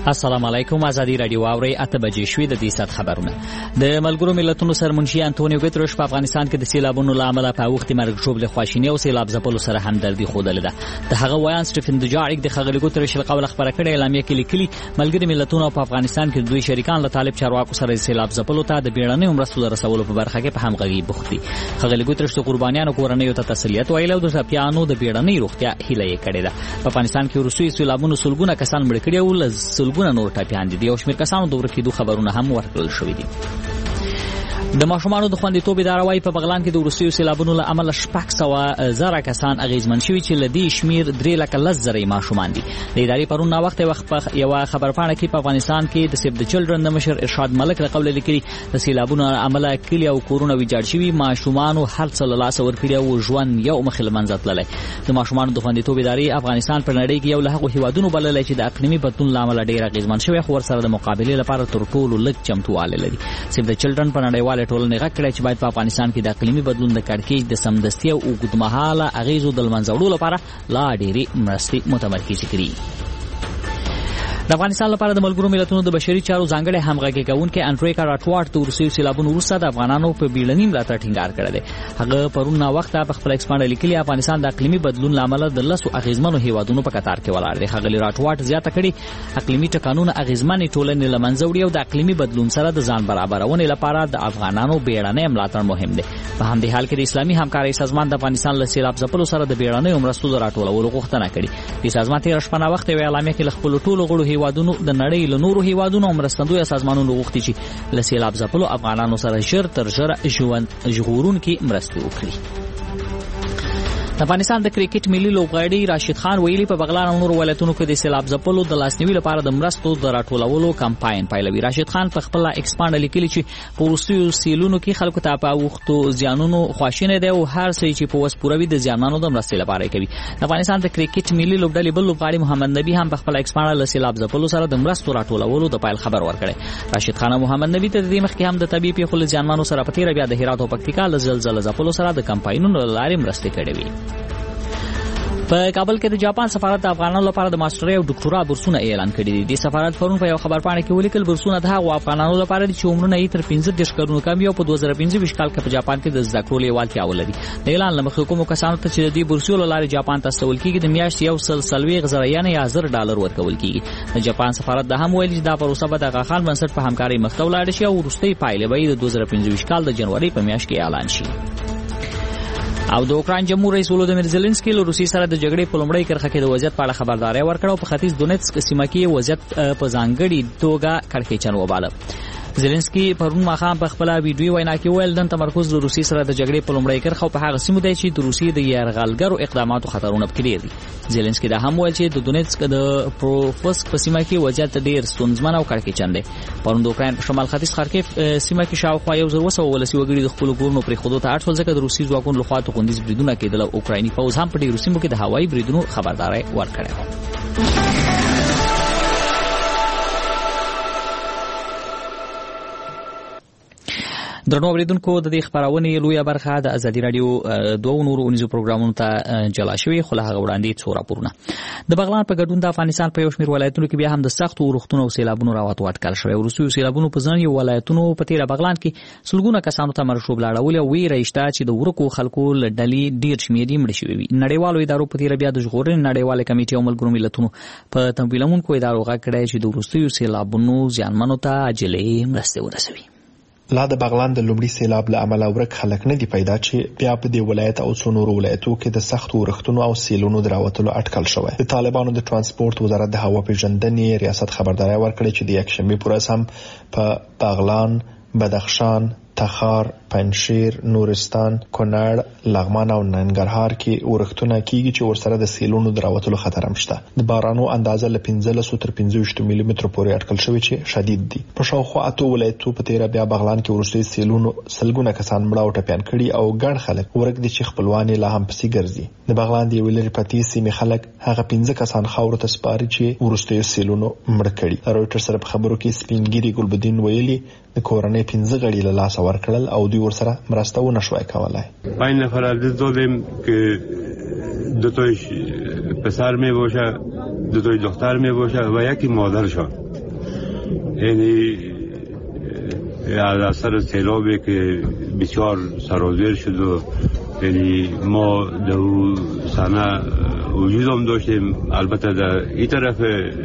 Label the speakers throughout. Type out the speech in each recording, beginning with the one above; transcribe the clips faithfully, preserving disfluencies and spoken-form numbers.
Speaker 1: السلام علیکم. ازادي رادیو اوري اته بجې شوې د دې سات خبرونه. د ملګرو ملتونو سرمنشي انټونیو ګوتریش په افغانستان کې د سیلابونو لامل په وخت مرګ ژوبل خواشینی او سیلاب ځپلو سره همدردي خوده ده. د هغه ویان سټیفن دوجاریک د خغلی ګوتریش له قبل خبره کړې اعلامیه کې لیکلي ملګري ملتونو په افغانستان کې دوی شریکان له طالب چارواکو سره سیلاب ځپلو ته د بیړنۍ مرستو رسولو په برخه کې په همغږي بوخت دي. خغلی ګوتریش د قربانیانو کورنیو ته تسلیت ویلو د ځپیانو د بیړنۍ روغتیا هیله یې کړې ده. په افغانستان کې روسي سیلابونو سلګونه کسان مړ کړي او سلګونه نور ټاپیان دي او شمیر کسانو د ورکېدو خبرونه هم ورکړل شوې دي. د ماشومانو د خوندیتوب اداره وايي په بغلان کې د روسي سیلابونو له امله شپږ سوه زره کسان اغیزمن شوي چې لدی شمیر درې لکه لس زره ماشومان دي. د ادارې پرون نا وخت وخت یو خبرپاڼه کې په افغانستان کې د سیف د چلډرن د مشر ارشاد ملک له قبل لیکلي د سیلابونو عمله کلی او کورونه ویجاړ شوي، ماشومانو هر څه له لاسه ورکړي او ژوند یو مخ له منځه تللی. د ماشومانو د خوندیتوب ادارې افغانستان په نړۍ کې یو له هغو هیوادونو بللی چې د اقلیمي بدلون له امله ډېر اغیزمن شوی خو ورسره د مقابلې لپاره تر ټولو لږ چمتووالی لري. سیف د چلډرن په نړیواله ټولنې غږ کړی چې باید په افغانستان کې د اقلیمي بدلون د کړکېچ د سمدستي او اوږدمهاله اغیزو د له منځه وړلو لپاره لا ډېرې مرستې متمرکزې کړي. د افغانستان لپاره د ملګرو ملتونو د بشري چارو ځانګړي همغږي کوونکي انډریکا راټوارټ د روسي سیلابونو وروسته د افغانانو په بیړني ملاتړ ټینګار کړی دی. هغه پرون نا وخت په خپل ایکسپانډ لیکلي افغانستان د اقلیمي بدلون لامل د لسو اغیزمنو هیوادونو په قطار کې ولاړ دی. هغه راټوارټ زیاته کړي اقلیمي ټکانونه اغیزمنې ټولنې له منځه وړي او د اقلیمي بدلون سره د ځان برابرونې لپاره د افغانانو بیړني ملاتړ مهم دی. په همدې حال کې د اسلامي همکارۍ سازمان د افغانستان له سیلاب ځپلو سره د بیړنیو مرستو د راټولولو غوښتنه کړې. د سازمان تیر شپه نا وخت یو اعلامیه کې خپل ټولو غړو هیوادونو د نړۍ له نورو هیوادونو مرستندوی سازمانونو غوښتي چې له سیلاب ځپلو افغانانو سره ژر تر ژره ژوند ژغورونکي مرستې وکړي. د افغانستان د کرکټ ملي لوبغاړي راشد خان ویلي په بغلان او نورو ولایتونو کې د سیلاب ځپلو د لاسنیوي لپاره د مرستو د راټولولو کمپاین پیلوي. راشد خان په خپل ایکسپانډ لیکلي چې په روسي سیلونو کې خلکو ته په وختو زیانونو خواشینه دي او هر څه چې په وس پوروي د زیانانو د مرستې لپاره کوي. د افغانستان د کرکټ ملي لوبډلې بل لوبغاړي محمد نبی هم په خپل ایکسپانډ له سیلاب ځپلو سره د مرستو راټولولو د پایل خبر ورکړي. راشد خان او محمد نبی ته د دې مخکې هم د طبيعي پیښو زیانمنو سره په تیر بیا د هرات او پکتیکا له زلزلې ځپلو سره د کمپاینونو لارې مرستې کړې وي. په کابل کې د جاپان سفارت د افغانانو لپاره د ماسترۍ او ډاکټورا بورسونه اعلان کړي دي. د سفارت پرون په یو خبرپاڼه کې ولیکل بورسونه د هغو افغانانو لپاره دي چې عمرونه یې تر پنځه دېرش کلونو کم وي او په دوه زره پنځه ویشت کال کې په جاپان کې د زده کړو لیوالتیا ولري. د اعلان له مخې کومو کسانو ته چې د دې بورسیو له لارې جاپان ته استول کېږي د میاشتې یو سل څلوېښت زره یعنې یا زر ډالر ورکول کېږي. د جاپان سفارت دا هم ویلي چې دا پروسه به د غاخان بنسټ په همکارۍ مخ ته ولاړه شي او وروستۍ پایلې به د دوه زره پنځه ویشت کال د جنوري په میاشت کې اعلان شي. او د اوکراین جمهور رئیس ولودیمیر زيلنسکي له روسي سره د جګړې په لومړۍ کرښه کې د وضعیت په اړه خبرداري ورکړه او په ختیځ دونیتسک سیمه کې وضعیت په ځانګړي توګه کړکېچن وباله. زيلنسکي پرون ماښام په خپل ویډیو وینا کې ویل د تمرکز د روسي سره د جګړې په لومړۍ کرښه او په هغه سیمو دی چې د روسي د یرغلګرو اقداماتو خطرونه پکې دي. زيلنسکي دا هم ویل چې د دونیتسک د پروفسک په سیمه کې وضعیت ډېر ستونزمن او کړکېچن دی. پرون د اوکراین په شمال ختیځ خارکیف سیمه کې شاوخوا یو زر اوه سوه ولسي وګړي د خپل کورونو پرې خودو ته اړ شول ځکه د روسي ځواکونو لخوا توغندیز بریدونه کېدل او اوکرایني پوځ هم په ډېرو سیمو کې د هوایي بریدونو خبرداري ورکړې وه. درنو اوریدونکو د دې خبرونې لویه برخه د ازادي رادیو دوه نورو اونیزو پروګرامونو ته جلا شوی خو له هغه وړاندې څو راپورونه. د بغلان په ګډون د افغانستان په یو شمېر ولایتونو کې بیا هم د سختو اورښتونو او سیلابونو راوتو اټکل شوی. وروستیو سیلابونو په ځینو ولایتونو په تیره بغلان کې سلګونه کسانو ته مرشوب لاړولي او ویره شته چې د ورکو خلکو له ډلې ډېر شمېر یې مړه شوي وي. نړیوالو ادارو په تیره بیا د ژغورنې نړیوالې کمیټې او ملګرو ملتونو په تمویلونکو ادارو غږ کړی چې د وروستیو سیلابونو زیانمنو ته عاجلې مرستې ورسوي.
Speaker 2: لا د بغلان د لومړي سیلاب له امله ورک خلک نه دی پیدا چې بیا په دې ولایت او څو نورو ولایتو کې د سختو ورښتونو او سیلونو د راوتلو اټکل شوی. د طالبانو د ترانسپورت وزارت د هوا پیژندنې ریاست خبرداري ورکړې چې د یکشنبه پر ورځ هم په بغلان، بدخشان، تخار، پنجشیر، نورستان، کونړ، لغمان او ننګرهار کې ورښتونه کیږي چې ورسره د سیلونو دراوتلو خطر هم شته. د بارانو اندازه له پنځلس تر پنځه ویشت ملي متر پورې اټکل شوی چې شدید دي. په شاوخوا اته ولایتو په تیر بیا بغلان کې ورستي سیلونو سلګونه کسان مړه او ټپيان کړي او ګڼ خلک ورګ دي چې خپلوان لا هم پسې ګرځي. د بغلان دی ویلر پتی سیمه خلک هغه پنځه کسان خاور ته سپاري چې ورستي سیلونو مړه کړي. رويټر سره په خبرو کې سپینګيري ګلبدین ویلي د کورنۍ پنځه غړي له لاس ورکړل او دوی ورسره مرسته و نشوای کولای.
Speaker 3: پنج نفر عزیز دادیم که دو تایش پسر می باشه، دو تای دختر می باشه و یکی مادرشان. یعنی از اثر سیلابی که بسیار سرازیر شد و یعنی ما در اون سنه وجود هم داشتیم. البته در این طرف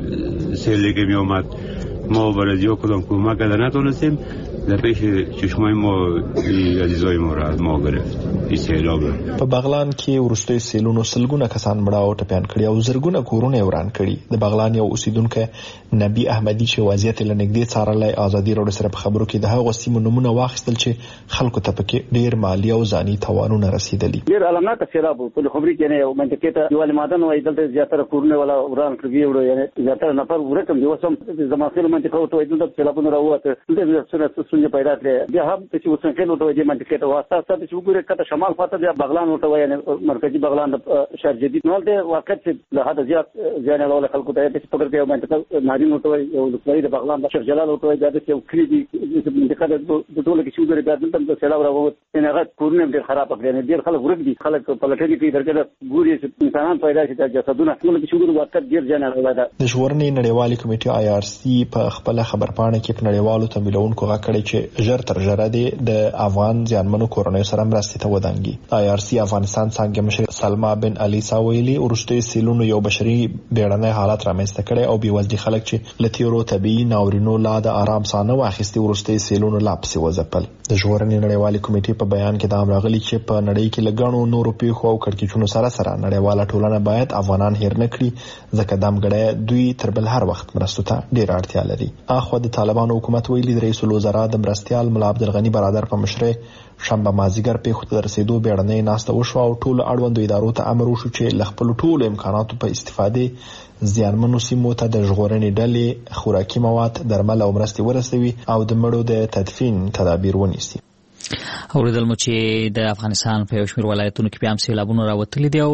Speaker 3: سیلی که می آمد ما برای ها کدام کمک کرده نتونستیم. در پیش چشمای ما عزیزای ما را از ما گرفت این سیلاب.
Speaker 2: په بغلان کې ورستوي سیلونو سلګونه کسان مړه او ټپيان کړي او زرګونه کورونه وران کړي. د بغلان یو اوسیدونکو نبی احمدی چې وضعیت لنګدي څارلای ازادي راډیو سره په خبرو کې د هغو سیمو نمونه واخیستل چې خلکو ته پکې ډیر مالی او ځاني تاوانونه رسیدلي.
Speaker 4: ډیر علامات سیلاب په خبري کې نه منطقه ته دیوال مادن وای دلته زیاتره کورونه ولا وران کړي وړو یعنی زیاتره نفر ورکم دی وسم زماسل منطقه ته دلته سیلابونه راوته دلته څه څه پیدا کړي بیا هم چې وسنکل وته دی منطقه ته واسطه ته چې وګوره کته شمال خواته بیا بغلان وته وای مرکزی بغلان شهر جدید نو د وخت له حد زیات ځان له خلکو ته په پکړ کې منطقه نارین وته وای یو لوی د بغلان د شیخ جلال وته وای د یو کلی دی منطقه د ټوله کې شو غره د دلته سیلاب راووت نه هغه کورونه ډیر خراب کړي ډیر خلک ورګ دي خلک په لټه کې درګه ګوري چې انسانان پیدا شي د جسدونه ټول کې شو غره وخت ډیر ځان راوړل.
Speaker 2: د ژغورنې نړیوالې کمیټې آی آر سی په خپل خبرپاڼه کې په نړیوالو تمویلونکو غاکړي چې ژر تر ژره د افغان ځانمنو کورنۍ سره مرستې ته ودانګي. آی آر سی افغانستان څنګه مشر سلما بن علي ساویلی ورستوي سیلونو یو بشري بیړنۍ حالت رامنځته کړي او بیوزدي خلک چې لتیرو طبي ناورینو لا د آرام سانه واخیستي ورستوي سیلونو لا پسې وځپل. د ژغورنې نړیوالې کمیټې په بیان کې دا راغلي چې په نړۍ کې لګڼو نورو پیښو او کړکېچونو سره سره نړیواله ټولنه باید افغانان هیر نه کړي ځکه دمګړی دوی تر بل هر وخت مرستو ته ډیر اړتیا لري. اخو د طالبانو حکومت ویلي د رئیس الوزرا د مرستيال ملا عبدالغنی برادر په مشرۍ شنبه مازیګر پیښو ته رسیدو بیړنۍ ناسته وشو او ټول اړوندو ادارو ته امر وشو چې له خپل ټولو امکاناتو په استفاده زیانمنو سیمو ته د ژغورنې ډلې خوراکي مواد درمل او مرستې ورسوي او د مړو د تدفین تدابیر ونیسي.
Speaker 1: اوریدل مو چې د افغانستان په یو شمېر ولایتونو کې بیا هم سیلابونه راوتلي دي او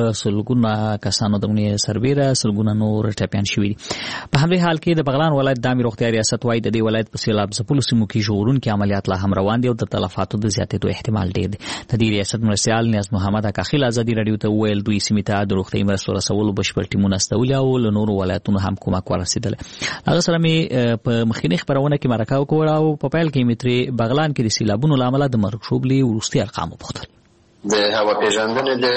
Speaker 1: سلګونه کسانو د مړینې سربیره سلګونه نور ټپیان شوي دي. په همدې حال کې د بغلان ولایت د عامې روغتیا ریاست وايي د دې ولایت په سیلاب ځپلو سیمو کې ژغورونکي عملیات لا هم روان دي او د تلفاتو د زیاتېدو احتمال ډېر دی. د دې ریاست مرستیال نیاز محمد اکاخیل ازادي راډیو ته وویل دوی سیمې ته د روغتیایي مرستو رسولو بشپړ ټیمونه استولي او له نورو ولایتونو هم کومک ورسېدلی. هغه سره مې په مخکینۍ خپرونه کې مرکه وکړه او په پیل کې مې ترې بغلان کې د سیلابونو له امله د مرګ شوبلې وروستي ارقام وپوښتل.
Speaker 5: د هوا پیژندنې د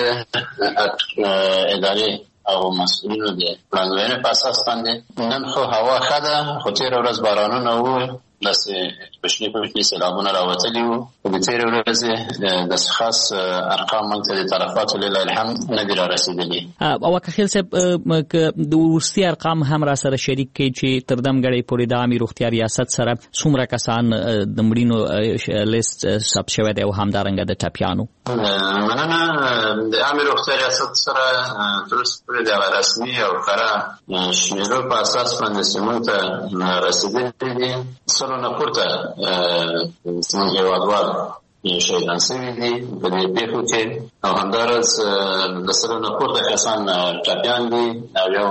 Speaker 5: ادارې او مسؤلینو د پلانګرۍ په اساس باندې نن خو هوا ښه ده خو تېره ورځ بارانونه وو داسې کوچني کوچني سیلابونه راوتلي وو. د تېرې ورځې داسې خاص ارقام موږ ته د تلفاتو لله الحمد نه دي رارسېدلي.
Speaker 1: او اکاخیل صاحب د وروستي ارقام هم را سره شریک کړي چې تر دمګړۍ پورې د عامې روغتیا ریاست سره څومره کسان د مړینو لیست ثبت شوی دی او همدارنګه د ټپیانو.
Speaker 5: مننه. د عامې روغتیا ریاست سره تر اوسه پورې د رسمي او ښکاره شمېرو په اساس باندې چې موږ ته رسېدلي دي سلو نه پورته زموږ هېوادوال شهیدان سوي دي په دې پیښو کې او همداراز د سلو نه پورته کسان ټپیان دي او یو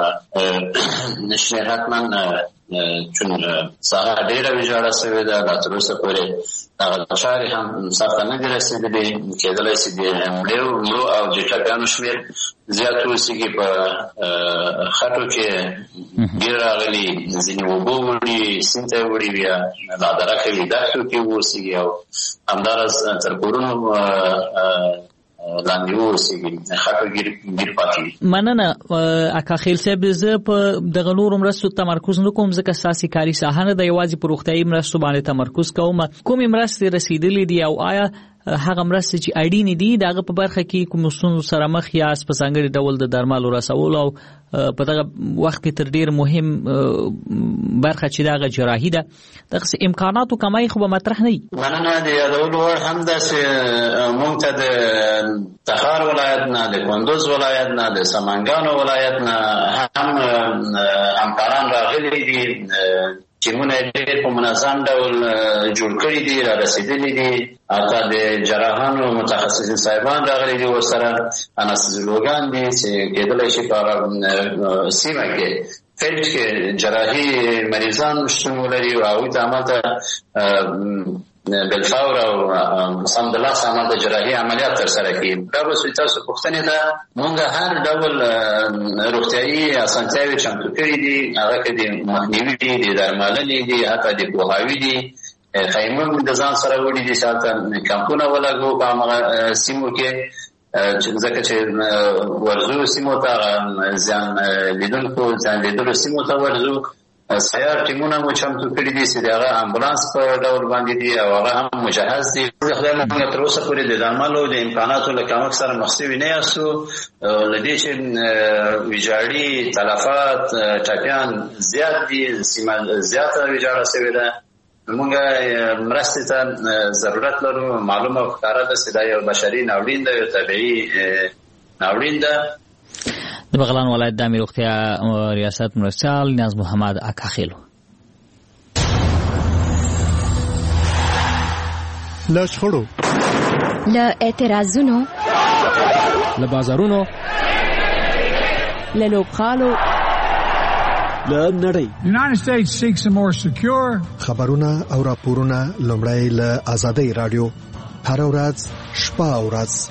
Speaker 5: شمېر حتما چون ساحه ډېره ویجاړه سوې ده لا تر اوسه پورې هغه چارې هم سرته نه دي رسېدلې. کېدلی شي د مړو او د ټپیانو شمېر زیات اوسېږي. په خټو کې ډېر راغلي ځینې اوبه وړي سیند ته وړي بیا لادرکه وي دښتو کې اوسېږي او همداراز تر کورونو لاندې اوسېږي خټو ګیر پاتې دي.
Speaker 1: مننه اکاخیل صاحب. زه په دغه نورو مرستو تمرکز نه کوم ځکه ستاسې کاري ساحه نه ده یوازې په روغتیایي مرستو باندې تمرکز کوم. کومې مرستې رسېدلې دي او آیا هغه مرستې چې اړینې دي د هغه په برخه کې کوم ستونزو سره مخ یاست؟ په ځانګړي ډول د درملو رسولو او په دغه وخت کې تر ډېر مهم برخه چې دغه جراحي ده دغسې امکاناتو کمای خو به مطرح نه وي.
Speaker 5: مننه. د یادولو وړ هم داسې موږ ته د تخار ولایت نه د کندوز ولایت نه د سمنګانو ولایت نه هم همکاران راغلي دي. ټیمونه ډېر په منظم ډول جوړ کړي دي را رسېدلي دي. حتی د جراحانو متخصصین صاحبان راغلي دي ورسره انستیزیولوګان دي چې کېدلی شي په هغه سیمه کې فیلډ کې جراحي مریضان شتون ولري او هغوی ته همالته بالفور او سم د لاس عمل د جراحي عملیات تر سره کړي. دا به سوي تاسو پوښتنې ده مونږ هر ډول روغتیايي اسانتیاوې چمتو کړي دي، هغه کې د مخنیوي دي، د درملنې دي، حتی د پوهاوي دي. خیمون د ځان سره وړي دي، شاته کمپونه ولګو په هغه سیمو کې ځکه چې ورزو سیمو ته ځان لیدونکو ځان لیدلو سیمو ته ورزو. سیار ټیمونه مو چمتو کړي دي چې هغه امبولانس په ډول باندې دي او هغه هم مجهز دي. خدای مونږ تر اوسه پورې د درملو د امکاناتو له کمښت سره مخ شوي نه یاستو. له دې چې ویجاړي تلفات ټپیان زیات دي، سیمه زیاته ویجاړه شوې ده، مونږ مرستې ته ضرورت لرو. معلومه او ښکاره ده چې دا یو بشري ناورین ده، یو طبیعي ناورین ده.
Speaker 1: د بغلان ولایت د امیر روغتیا ریاست مرستیال نیاز محمد اکاخیلو.
Speaker 6: له شخړو،
Speaker 7: له اعتراضونو،
Speaker 6: له بازارونو،
Speaker 7: له لوبغالو،
Speaker 6: له نړۍ
Speaker 8: United States seeks a more secure
Speaker 6: خبرونه او راپورونه لومړی له آزادۍ رادیو هر ورځ شپه او ورځ.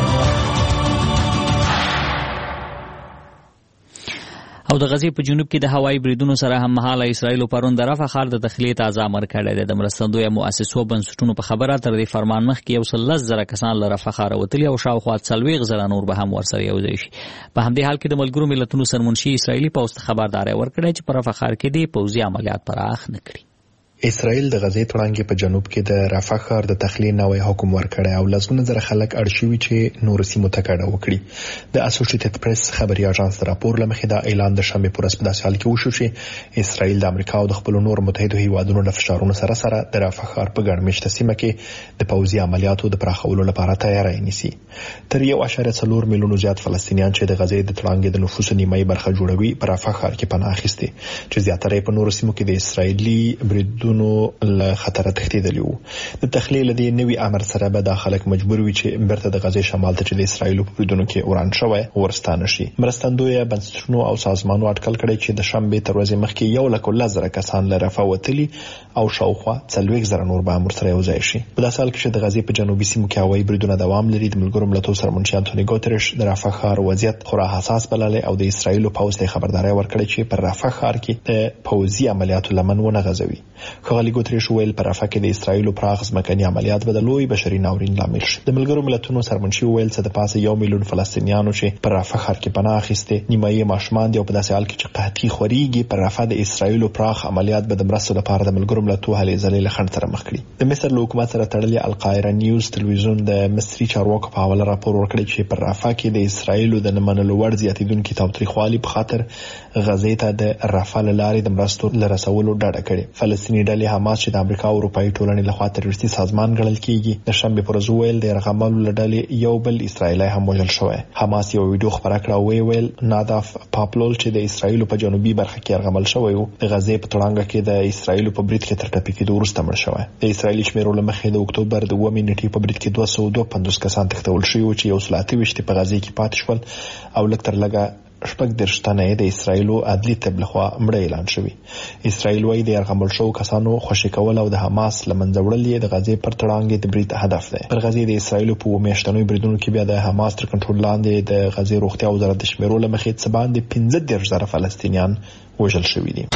Speaker 1: او د غزې په جنوب کې د هوایي بریدونو سره هم مهاله اسرائیل پرون د رفح ښار د تخلیې تازه امر کړی دی. د مرستندویه مؤسسو بنسټونو په خبره تر دې فرمان مخکې یو سل لس زره کسان له رفح ښاره وتلي او شاوخوا څلوېښت زره نور به هم ورسره یوځای شي. په همدې حال کې د ملګرو ملتونو سرمنشي اسرائیلي پوځ ته خبرداری ورکړی چې په رفح ښار کې دې پوځي عملیات پراخ نه کړي.
Speaker 2: اسرائیل د غزې تړانګې په جنوب کې د رفح ښار د تخلیې نوی حکم ورکړی او لسګونه زره خلک اړ شوي چې نور سیمو ته کډه وکړي. د اسوسییټډ پریس خبري اژانس راپور لمخې دا اعلان د شنبه پر ورځ په داسې حال کې وشو چې اسرائیل د امریکا او د خپل نور متحده هیوادونو له فشارونو سره سره د رفح ښار په ګڼ مېشته سیمه کې د پوځي عملیاتو د پراخولو لپاره تیاری نیسي. تر یو اشاریه څلور میلیونو زیات فلسطینیان چې د غزې د تړانګې د نفوس نیمایي برخه جوړوي په رفح ښار کې پناه اخیستي چې زیاتره په نور سیمو کې د اسرائیلي بریدونو خطر تخدیدلی وو. د تخلیل د نوي امر سره به د خلک مجبور وي چې برته د غزې شمال ته چې د اسرایل په بریدونو کې وران شوی ورستانه شي. مرستندوی بنسټونو او سازمانونو اټکل کړی چې د شنبه تر ورځې مخکې یو لک لزر کسان له رفح وتلي او شاوخوا څلوېښت زره نور به امر سره یوځای شي. په داسې حال کې چې د غزې په جنوبي سیمو کې هوایي بریدونه دوام لري، د ملګرو ملتونو سرمنشي انټونی ګوتریش د رفح ښار وضعیت خورا حساس بللی او د اسرایل پوځ ته خبرداري ورکړې چې پر رفح ښار کې د پوځي عملیاتو لمن ونه غځوي. خغلی ګوتریش ویل پر رفح کې د اسرایل پراخ ځمکني عملیات به د لوی بشري ناورین لامل شي. د ملګرو ملتونو سرمنشي ویل چې د پاسه یو میلیون فلسطینیانو چې پر رفح ښار کې پناه اخیسته نیمایي ماشومان دي او په داسې حال کې چې قحطي خوريږي پر رفح د اسرایل پراخ عملیات به د مرستو لپاره د ملګرو ملتونو هلې ځلې له خنډ سره مخ کړي. د مصر له حکومت سره تړلې القاهره نیوز تلویزیون د مصري چارواکو په حواله راپور ورکړی چې پر رفح کې د اسرایل د نمنلو وړ زیاتیدونکو تاوتریخوالي په خاطر غزې ته د رفح لارې د مرستو لرسولو ډاډه کړي. فلسطیني ډلې حماس چې د امریکا او اروپאי ټولنې لخوا تروریستي سازمان ګڼل کیږي د شنبه پر ورځ ویل د یرغملو لړلې یو بل اسرایلی هم وژل شوی. حماس یو ویډیو خبره کړه او ویل ناداف پاپلول چې د اسرایل په جنوبي برخه کې یرغمل شوی و د غزې په تړانګه کې د اسرایل په برید کې تر ټپي کېدو وروسته مړ شوی. د اسرایلی شمیرو لمخې د اکتوبر د اوومې نیټې په برید کې دوه سوه دوه پنځوس کسان تښتول شوي و چې یو سل اته ویشت په غزې کې پاتې شول او لږ تر لږه شپږ دېرش تنه د اسرایلو عدلي طب لخوا مړه اعلان شوي. اسرایل وايي د یرغمل شوو کسانو خوشي کول او د حماس لمنځه وړل د غزې پر تړانګې د برید هدف دی. پر غزې د اسرایل په میاشتنوي بریدونو کې بیا د حماس تر کنټرول لاندې د غزې روغتیا وزارت د شمیرو لمخې څه باندې پنځه دېرش زره فلسطینیان وژل شوي دي.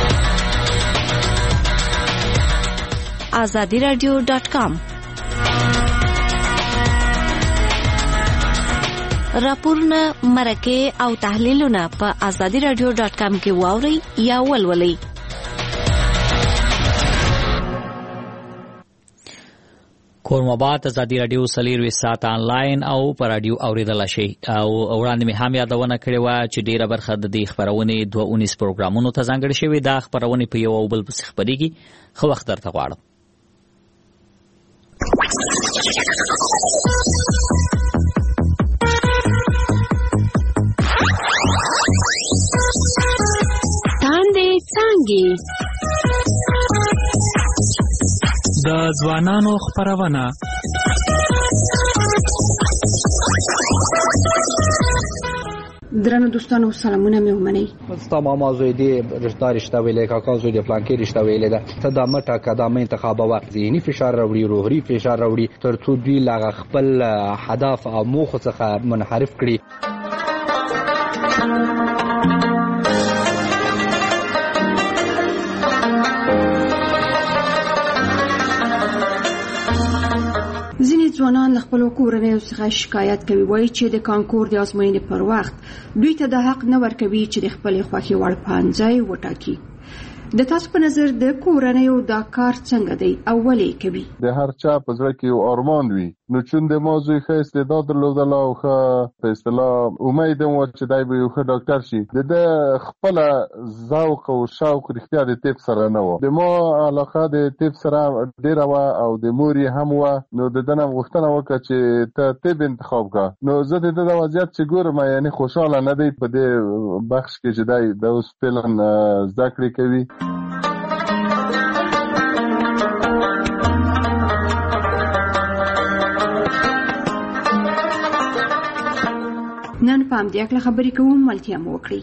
Speaker 7: آزادی رادیو ډاټ کام راپورونه مرکه او تحلیلونه په آزادی رادیو ډاټ کام کې واوري یا ولولئ.
Speaker 1: کورمبات آزادی رادیو سلیروي سات آنلاین او پر رادیو اوریدل شي او وړاندې می هم یادونه کړې و چې ډیره برخه د دې خبرونه دوه اونیس پروګرامونو ته ځانګړې شوی. دا خبرونه په یو او بل په خبريږي خو وخت درته غواړم.
Speaker 9: د ځوانانو خبرونه
Speaker 10: درنو دوستانو سلامونه مې ومنئ.
Speaker 11: ستا ماما زوی دې رشته رشته ویلې، کاکا زوی دې پلان کې رشته ویلې ده، ته دا مټه قدم انتخابوه، ذهني فشار راوړي، روحي فشار راوړي، تر څو دوی لا خپل هدف او موخو څخه منحرف کړي.
Speaker 10: ځینې ځوانان له خپلو کورنیو څخه شکایت کوي، وایي چې د کانکور د ازموینې پر وخت دوی ته د حق نه ورکوي چې د خپلې خوښې وړ پوهنځی وټاکي. د تاسو په نظر د کورنیو دا کار څنګه دی او ولې کوي؟
Speaker 12: د هر چا په زړه کې یو ارمان وي، نو چون د ما زوی ښه استعداد درلودله او ښه په اصطلاح امید هم و چې دی به یو ښه ډاکټر شي، د ده خپله ذوق او شوق رښتیا د طب سره نه و. د ما علاقه د طب سره ډېره وه او د مور یې هم وه، نو د ده نه م غوښتنه وکړه چې ته طب انتخاب کړه. نو زه د ده د وضعیت چې ګورم یعنې خوشحاله نه دی په دې بخش کې چې دی د اوس فعلا زده کړې کوي.
Speaker 10: نن په همدې اړه خبرې کوو، ملتیا مو وکړئ.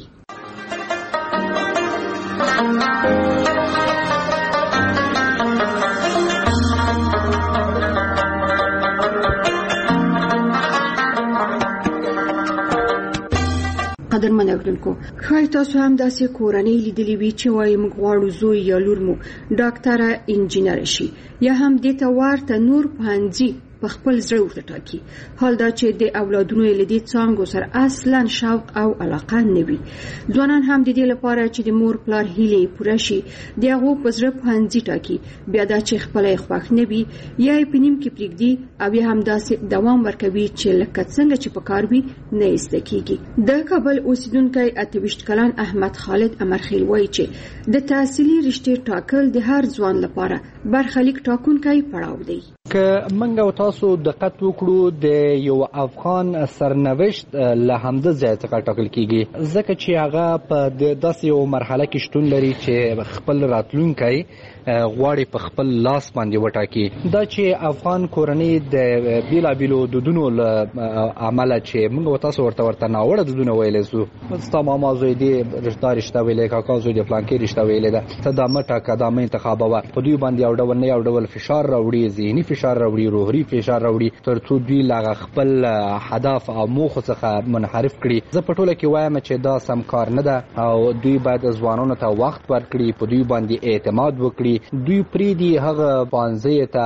Speaker 10: قدرمن اوریدونکو، ښایي تاسو هم داسې کورنۍ لیدلې وي چې وایي موږ غواړو زوی یا لور مو ډاکټره انجینر شي، یا هم دې ته ورته نور پوهنځي په خپل زړه ورته ټاکي، حال دا چې د اولادونو یې له دې څانګو سره اصلا شوق او علاقه نه وي. ځوانان هم د دې لپاره چې د مور پلار هیلې پوره شي د هغو په زړه پوهنځي ټاکي، بیا دا چې خپله یې خوښ نه وي یا یې په نیم کې پرېږدي او یا هم داسې دوام ورکوي چې لکه څنګه چې په کار وي نه یې زده کېږي. د کابل اوسیدونکی اته ویشت کلن احمد خالد امرخیل وایي چې د تحصیلي رشتې ټاکل د هر ځوان لپاره برخلیک ټاکونکی پړاو دی.
Speaker 11: که موږ او تاسو دقت وکړو د یو افغان سرنوشت له همده ځای څخه ټاکل کیږي، ځکه چې هغه په داسې یو مرحله کې شتون لري چې خپل راتلونکی غواړي په خپل لاس باندې وټاکي. دا چې افغان کورنۍ د بیلابیلو دودونو له عمله چې موږ او تاسو ورته ورته ناوړه دودونه ویلی سو، ستا ماما زوی دې رشته رشته ویلې، کاکا زوی دې پلان کې رشته ویلې ده، ته دا مه ټاکه، دا مه انتخابوه، په دوی باندې یو ډول نه یو ډول فشار راوړي، ذهني فشار راوړي، روحي فشار راوړي، تر څو دوی له خپل هدف او موخو څخه منحرف کړي. زه په ټوله کې وایم چې دا سم کار نه ده او دوی باید ځوانانو ته وخت ورکړي، په دوی باندې اعتماد وکړي، دوی پریدي هغه پوهنځي ته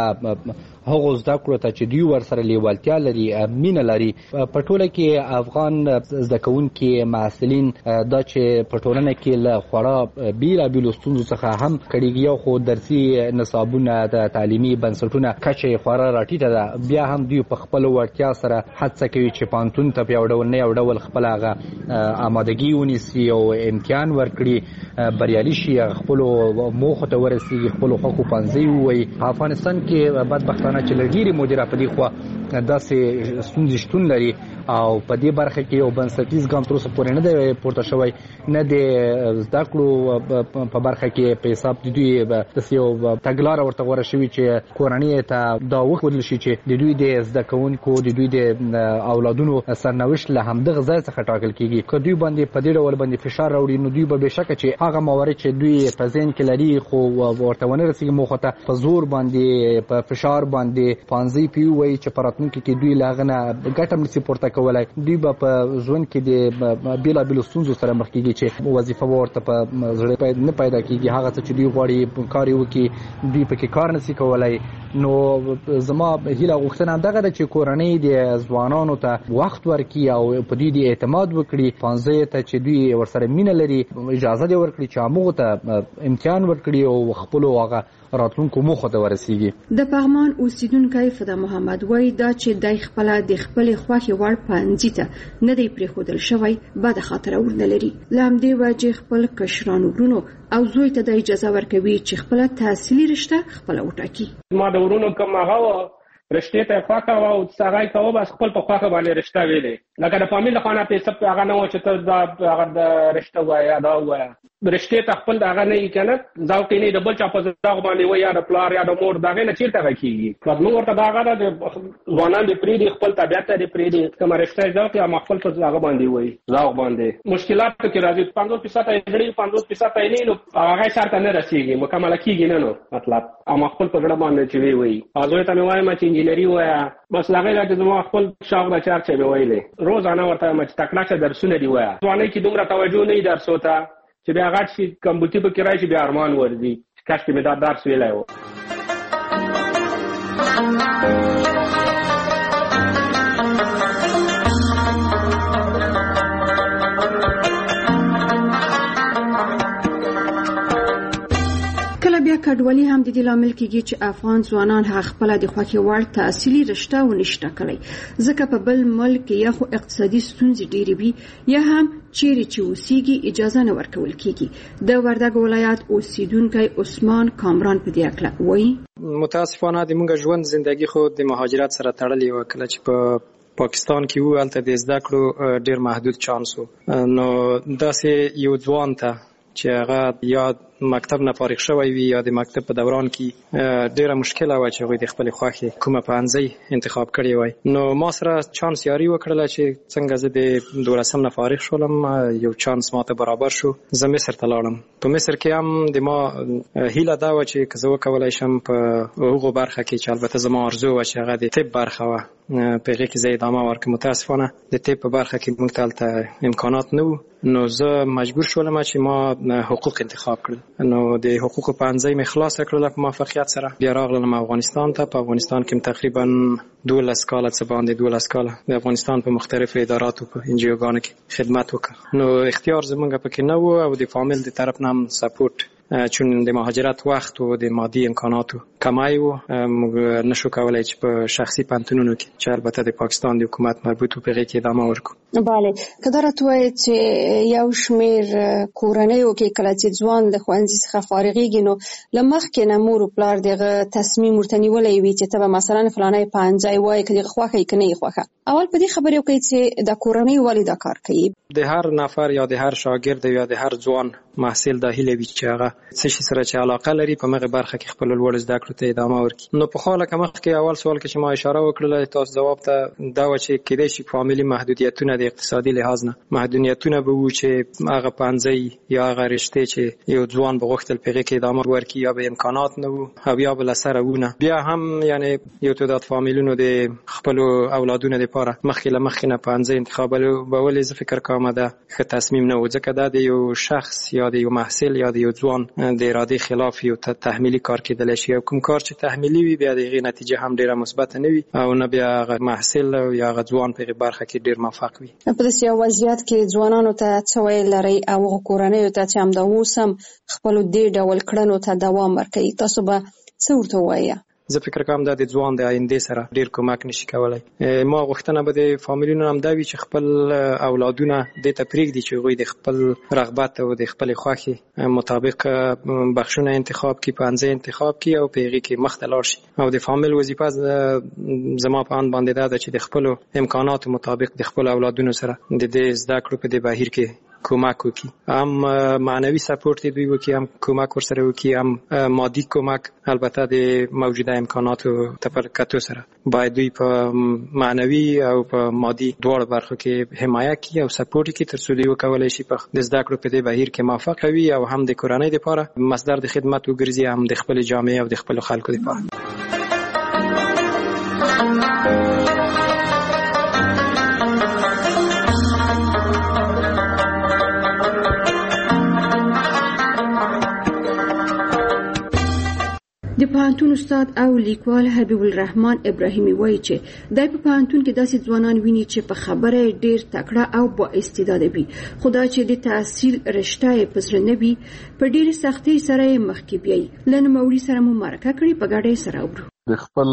Speaker 11: هغه زده کړو ته چې دوی ورسره لیوالتیا لري، مینه لري. په ټوله کې افغان زده کوونکي محصلین دا چې په ټولنه کې له خورا بیلابیلو ستونزو څخه هم کړيږي، یو خو درسي نصابونه د تعلیمي بنسټونه کچه خورا راټیټه ده، بیا هم دوی په خپل وړتیا سره هڅه کوي چې پانتون ته یو ډول نه یو ډول خپل هغه آمادګي ونیسي او امتحان ورکړي، بریالي شي، خپل موخو ته ورسیږي، خپل حقوق پنځي وي. افغانستان کې بدبختانه چې لګيري مدیره په دې خو داسې ستونزې شتون لري او په دې برخه کې یو بنسټیز ګام تر اوسه پورې نه دی پورته شوی، نه د زده کړو په برخه کې په حساب د دوی داسې یو تګلاره ورته غوره شوي چې کورنۍ ته دا وښودل شي چې د دوی د زده کوونکو د دوی د اولادونو سرنوشت له همدغه ځای څخه ټاکل کېږي. که دوی باندې په دې ډول باندې فشار راوړي نو دوی به بېشکه چې هغه موارد چې دوی په ذهن کې لري خو ورته ونه رسېږي موخو ته، په زور باندې په فشار باندې پوهنځي پې ووایي چې په راتلونکي کې دوی له هغه نه ګټه هم نشي پورته کولی، دوی به په ژوند کې د بېلابېلو ستونزو سره مخ کېږي چې وظیفه به ورته په زړه نه پیدا کېږي، هغه څه چې دوی غواړي کار یې وکړي دوی پکې کار نشي کولی. نو زما هیله غوښتنه همدغه ده چې کورنۍ د ځوانانو ته وخت ورکړي او په دوی د اعتماد وکړي، پوهنځیو ته چې دوی ورسره مینه لري اجازه دې ورکړي چې هغوی ته امتحان ورکړي او خپلو هغه راتلونکو موخو ته ورسیږي.
Speaker 10: د پغمان اوسیدونکی فدا محمد وایي دا چې دی خپله د خپلې خوښې وړ پوهنځي ته نه دی پرېښودل شوی بده خاطره ورنه لري، له همدې وجې خپل کشرانو ورونو او زوی ته د اجازه ورکوي چې خپله تحصیلي رشته خپله وټاکي.
Speaker 13: ما د ورونو کوم هغه رشتې ته خوښه وه او هغه یې کوه بس خپل په خوښه باندې رشته ویلې، لکه د فامیل له خوا نه پیسه هغه نه وه چې ته دا هغه د رشته ووایه دا ووایه، رشتې ته خپل دغه نه کنه ذوق نه د بل چا په ځای باندې وای یا د پلار یا د مور دغه نه چیرته کیږي نو ورته دغه د ځوانان د پریدي خپل طبيعت د پریدي کوم رشتې ذوق یا خپل په ځای باندې وای ذوق باندې مشکلات کې راځي پنځوس فیصد یې پنځوس فیصد یې نو هغه شرط نه رسیږي مکمل کیږي نه نو مطلب اما خپل په ځای باندې چې وی وای اوځه ته وایم چې انجینری وای بس لغه د زما خپل شاغ د چارچې به ویلې روزانه ورته مچ تکړه چې درسونه دی وای ځواني کې دومره توجه نه درسو ته چې بیا غاټ شي کمپیوټر په کې راشي بیا ارمان ورځي کاش کې مې دا درس ویلای و
Speaker 10: کډوالي هم د دې لامل کېږي چې افغان ځوانان هغه خپل د خوښي وړ تحصیلي رشته ونشته کړی ځکه په بل ملک یا خو اقتصادي ستونزې ډېرې وي یا هم چیرې چې اوسېږي اجازه نه ورکول کېږي د وردګ ولایت اوسیدونکی عثمان کامران په دې اړه وایي
Speaker 14: متاسفانه د موږ ژوند زندگی خو د مهاجرت سره تړلې و کله چې په پاکستان کې وو هلته د زده کړو ډېر محدود چانس و نو داسې یو ځوان ته چې هغه یا مکتب نه فارغ شوی وي یا د مکتب په دوران کې ډیره مشکله و چې هغوی د خپل خوښې کومه پوهنځی انتخاب کړی وای نو ما سره چانس یاري وکړله چې څنګه زه د دولسم نه فارغ شولم یو چانس ماته برابر شو زه مصر ته لاړم په مصر کې هم د ما هیله دا وه چې که زه وکولی شم په هغو برخه کې چې البته زما ارزو وه چې هغه د طب برخه وه په هغې کې زه ادامه ورکړم متاسفانه د طب په برخه کې موږ ته هلته امکانات نه وو نو زه مجبور شولم چې ما حقوق انتخاب کړل نو د حقوقو پوهنځی مې خلاصه کړله په موفقیت سره بیا راغلم افغانستان ته په افغانستان کې تقریبا دولس کاله څه باندې دولس کاله د افغانستان په مختلفو اداراتو په انجیوګانو کې خدمت وکړ نو اختیار زمونږ پکې نه و او د فامیل د طرف نه هم سپورټ چون د مهاجرت وخت و د مادي امکاناتو کمای و موږ نشو کولای چې په شخصي پانتونونو کې چې البته د پاکستان د حکومت مربوط په هغې کې ادامه ورکړو
Speaker 15: بله که دا راته ووایې چې یو شمېر کورنیو کې کله چې ځوان د ښوونځي څخه فارغېږي نو له مخکې نه مور و پلار دغه تصمیم ورته نیولی وي چې ته به مثلا فلانی پوهنځی وایې که دغه خوښه یې که نه یې خوښه اول په دې خبرې وکړئ چې د کورنۍ ولې دا کار کوي
Speaker 14: د هر نفر یا د هر شاګرد یا د هر ځوان محصل د هیله وي چې هغه څه شي سره چې علاقه لري په مغه برخه کې خپل لوړ زده کړو ته ادامه ورکړي نو په خاله کې مخکې اول سوال کې چې ما اشاره وکړله تاسو جواب ته دا و چې کېدای شي فامیلي محدودیتونه د اقتصادي لحاظ نه محدودیتونه به وو چې هغه پوهنځی یا هغه رشتې چې یو ځوان به غوښتل په هغې کې ادامه ورکړي یا به امکانات نه وو او یا به له سره وونه بیا هم یعنی یو تعداد فامیلونو د خپلو اولادونو دپاره مخکې له مخکې نه پوهنځی انتخابول به ولې زه فکر کوم دا ښه تصمیم نه و ځکه دا د یو شخص یا د یو محصل یا د یو ځوان د ارادې خلاف یو تحمیلي کار کېدلی شي او کوم کار چې تحمیلي وي بیا د هغې نتیجه هم ډېره مثبته نه وي او نه بیا هغه محصل او یا هغه ځوان په هغې برخه کې ډېر موفق وي
Speaker 15: په داسې یو وضعیت کې ځوانانو ته څه ویل لرئ او هغو کورنیو ته چې همدا اوس هم خپلو دې ډول کړنو ته دوام ورکوي تاسو به څه ورته ووایه
Speaker 14: زه فکر کوم دا د ځوان د آیندې سره ډیر کومک نشي کولای ما غوښتنه به د فامیلونو هم دا وي چې خپل اولادونه دې ته پرېږدي چې هغوی د خپل رغبت او د خپلې خوښې مطابق بخشونه انتخاب کړي پوهنځی انتخاب کړي او په هغې کې مخته لاړ شي او د فامیل وظیفه زما په اند باندې دا ده چې د خپلو امکاناتو مطابق د خپلو اولادونو سره د دې زده کړو په دې بهیر کې کومک وکړي هم معنوي سپورت دوی وکړي هم کومک ورسره وکړي هم مادي کومک البته د موجوده امکاناتو ته په کتو سره باید دوی په معنوي او په مادي دواړو برخو کې حمایه کړي او سپورت کړي تر څو دوی وکولی شي په د زده کړو په دې بهیر کې موفق وي او هم د کورنۍ دپاره مصدر د خدمت وګرځي هم د خپلې جامعې او د خپلو خلکو دپاره
Speaker 10: د پوهنتون استاد او لیکوال حبیب الرحمن ابراهیمي وایي چې دای په پوهنتون کې داسې ځوانان ویني چې په خبره ډیر تکړه او با استعداده وي خو دا چې د تحصیل رشته یې په زړه نه وي په ډېرې سختۍ سره یې مخکې بیایي له نوموړي سره مو مرکه کړې په ګډه یې سره اورو
Speaker 12: د خپل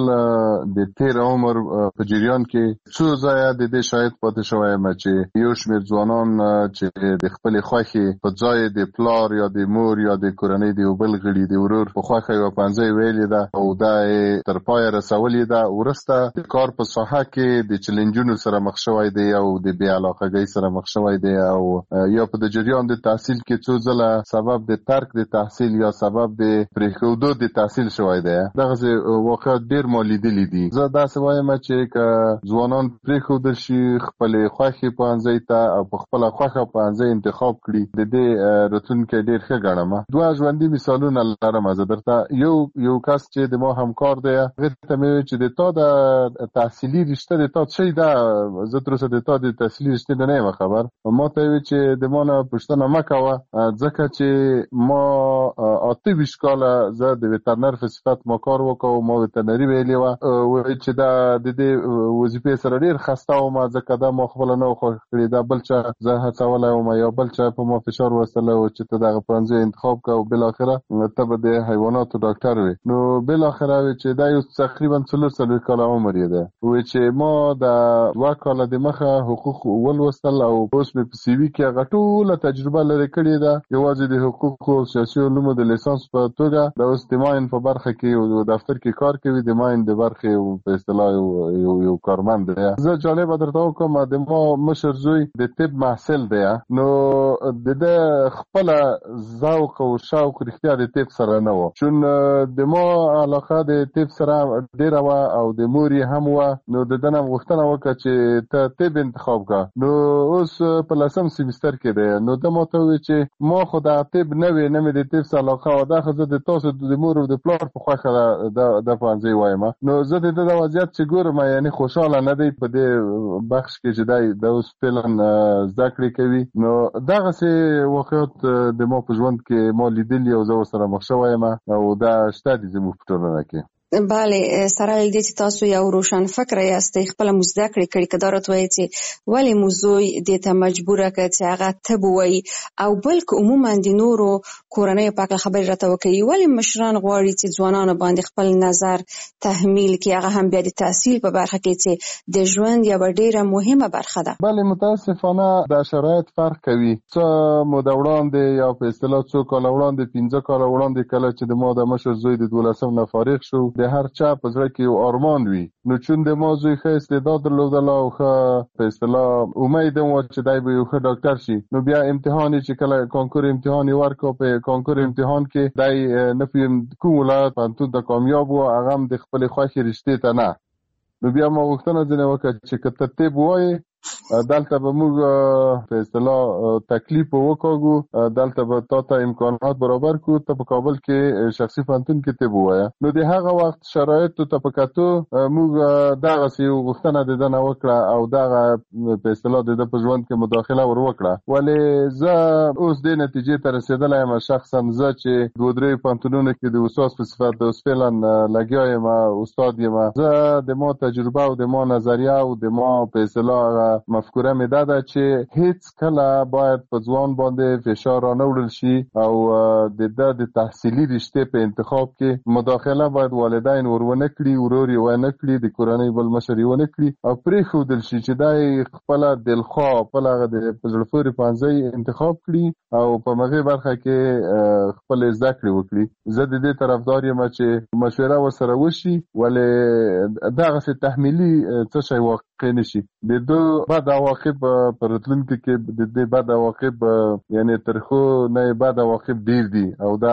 Speaker 12: د تیر عمر په جریان کې څو ځایه د دې شاهد پاتې شوی یم چې یو شمېر ځوانان چې د خپلې خوښې په ځای د پلار یا د مور یا د کورنۍ د یو بل غړي د ورور په خوښه یوه پنځۍ ویلې ده او دا یې تر پایه رسولې ده. وروسته د کار په ساحه کې د چلنجونو سره مخ شوی دی او د بې علاقګۍ سره مخ شوی دی او یا په د جریان د تحصیل کې څو ځله سبب د ترک د تحصیل یا سبب د پرېښودو د تحصیل شوی دی. دغسې واقعات ډېر ما لیدلي دي. زه داسې وایم چې که ځوانان پرېښودل شي خپلې خوښې پوهنځۍ ته او په خپله خوښه پوهنځۍ انتخاب کړي د دې راتلونکی ډېر ښه ګڼم. دوه ژوندي مثالونه لرم. زه درته یو یو کس چې د ما همکار دی هغې ته مې وویل چې د تا د تحصیلي رشته د تا څه ده؟ زه تر اوسه د تا د تحصیلي رشتې نه یم خبر. ما ته یې وویل چې د ما نه پوښتنه مه کوه ځکه چې ما اته ویشت کاله زه د وترنر په صفت ما کار وکړ. ما وترنري ویلې وه وایي چې دا د دې وظیفې سره ډېر خسته وم ځکه دا ما خپله نه وه خوښ کړې. دا بل چا زه هڅولی وم یا بل چا په ما فشار وستلی و چې ته دغه پوهنځی انتخاب کړه او بالاخره ته به د حیواناتو ډاکټر وې. نو بالاخره وایي چې دا یو تقریبا څلور څلوېښت کاله عمر یې دی. وایي چې ما د دوه کاله د مخه حقوق ولوستل او اوس مې په سی وي کې هغه ټوله تجربه لرې کړې ده یوازې د حقوقو او سیاسي علومو د لیسانس په توګه. دا اوس د ماین په برخه کې یو دفتر کې کار کوي. د ماین د برخې په اصطلاح یو یو کارمند دی. زه جالبه درته وکړم د ما مشر زوی د طب محصل دی. نو د ده خپله ذوق او شوق رښتیا د طب سره نه و چون د ما علاقه د طب سره ډېره وه او د مور یې هم وه. نو د ده نه م غوښتنه وکړه چې ته طب انتخاب کړه. نو اوس په لسم سیمستر کې دی. نو ده ما ته وویل چې ما خو د طب نه وې نه مې د طب سره علاقه وه. دا خو زه د تاسو د مور او د پلار په خوښه دا پوهنځی وایم. نو زه د ده د وضعیت چې ګورم یعنې خوشحاله نه دی په دې بخش کې چې دی د اوس فعلا زده کړې کوي. نو دغسې واقعات د ما په ژوند کې ما لیدلي او زه ورسره مخ شوی یم او دا شته دي زموږ په ټولنه کې.
Speaker 15: بله سره له دې چې تاسو یو روشن فکره یاستئ خپله مو زده کړې کړي که دا راته وایي چې ولې مو زوی دې ته مجبوره کړه چې هغه طب ووایي او بل که عموما د نورو کورنیو په هکله خبرې راته وکړي ولې مشران غواړي چې ځوانانو باندې خپل نظر تحمیل کړي هغه هم بیا د تحصیل په برخه کې چې د ژوند یوه ډېره مهمه برخه ده.
Speaker 12: بله متاسفانه دا شرایط فرق کوي. څه موده وړاندې یا په اصطلاح څو کاله وړاندې پنځه کاله وړاندې کله چې د ما د مشر زوی د دولسم نه فارغ شو د هر چا په زړه کې یو ارمان وي. نو چون د ما زوی ښه استعداد درلودله او ښه په اصطلاح امید هم وه چې دی به یو ښه ډاکټر شي. نو بیا امتحان یې چې کله کانکور امتحان یې ورکړ په کانکور امتحان کې دی نه پوهېږم کوم ولایت پوهنتون ته کامیاب و هغه هم د خپلې خوښې رشتې ته نه. نو بیا ما غوښتنه ځینې وکړه چې که ته طب ووایې دلته به موږ په اصطلاح تکلیف وکاږو. دلته به تا ته امکانات برابر کړو. ته په کابل کې شخصي پوهنتون کې طب ووایه. نو د هغه وخت شرایطو ته په کتو موږ دغسې یو غوښتنه د ده نه وکړه او دغه په اصطلاح د ده په ژوند کې مداخله ور وکړه. ولې زه اوس دې نتیجې ته رسېدلی یم شخصا زه چې دوه درې پوهنتونونو کې د استاد په صفت د اوس فعلا لګیا یم استاد یم. زه د ما تجربه او د ما نظریه او د ما په اصطلاح مفکوره مې دا ده چې هیڅ کله باید په ځوان باندې فشار را نه وړل شي او د ده د تحصیلي رشتې په انتخاب کې مداخله باید والدین ور ونه کړي ورور یې ونه کړي د کورنۍ بل مشر یې ونه کړي او پرېښودل شي چې دا یې خپله دلخوا خپله هغه د په زړه پورې پوهنځی انتخاب کړي او په هغې برخه کې خپلې زده کړې وکړي. زه د دې طرفدار یم چې مشوره ورسره وشي ولې دغسې تحمیلي څه شی واقع نه شي. د دو بد عواقب په راتلونکي کې د دې بد عواقب یعنې ترخو نه بد عواقب ډېر دي او دا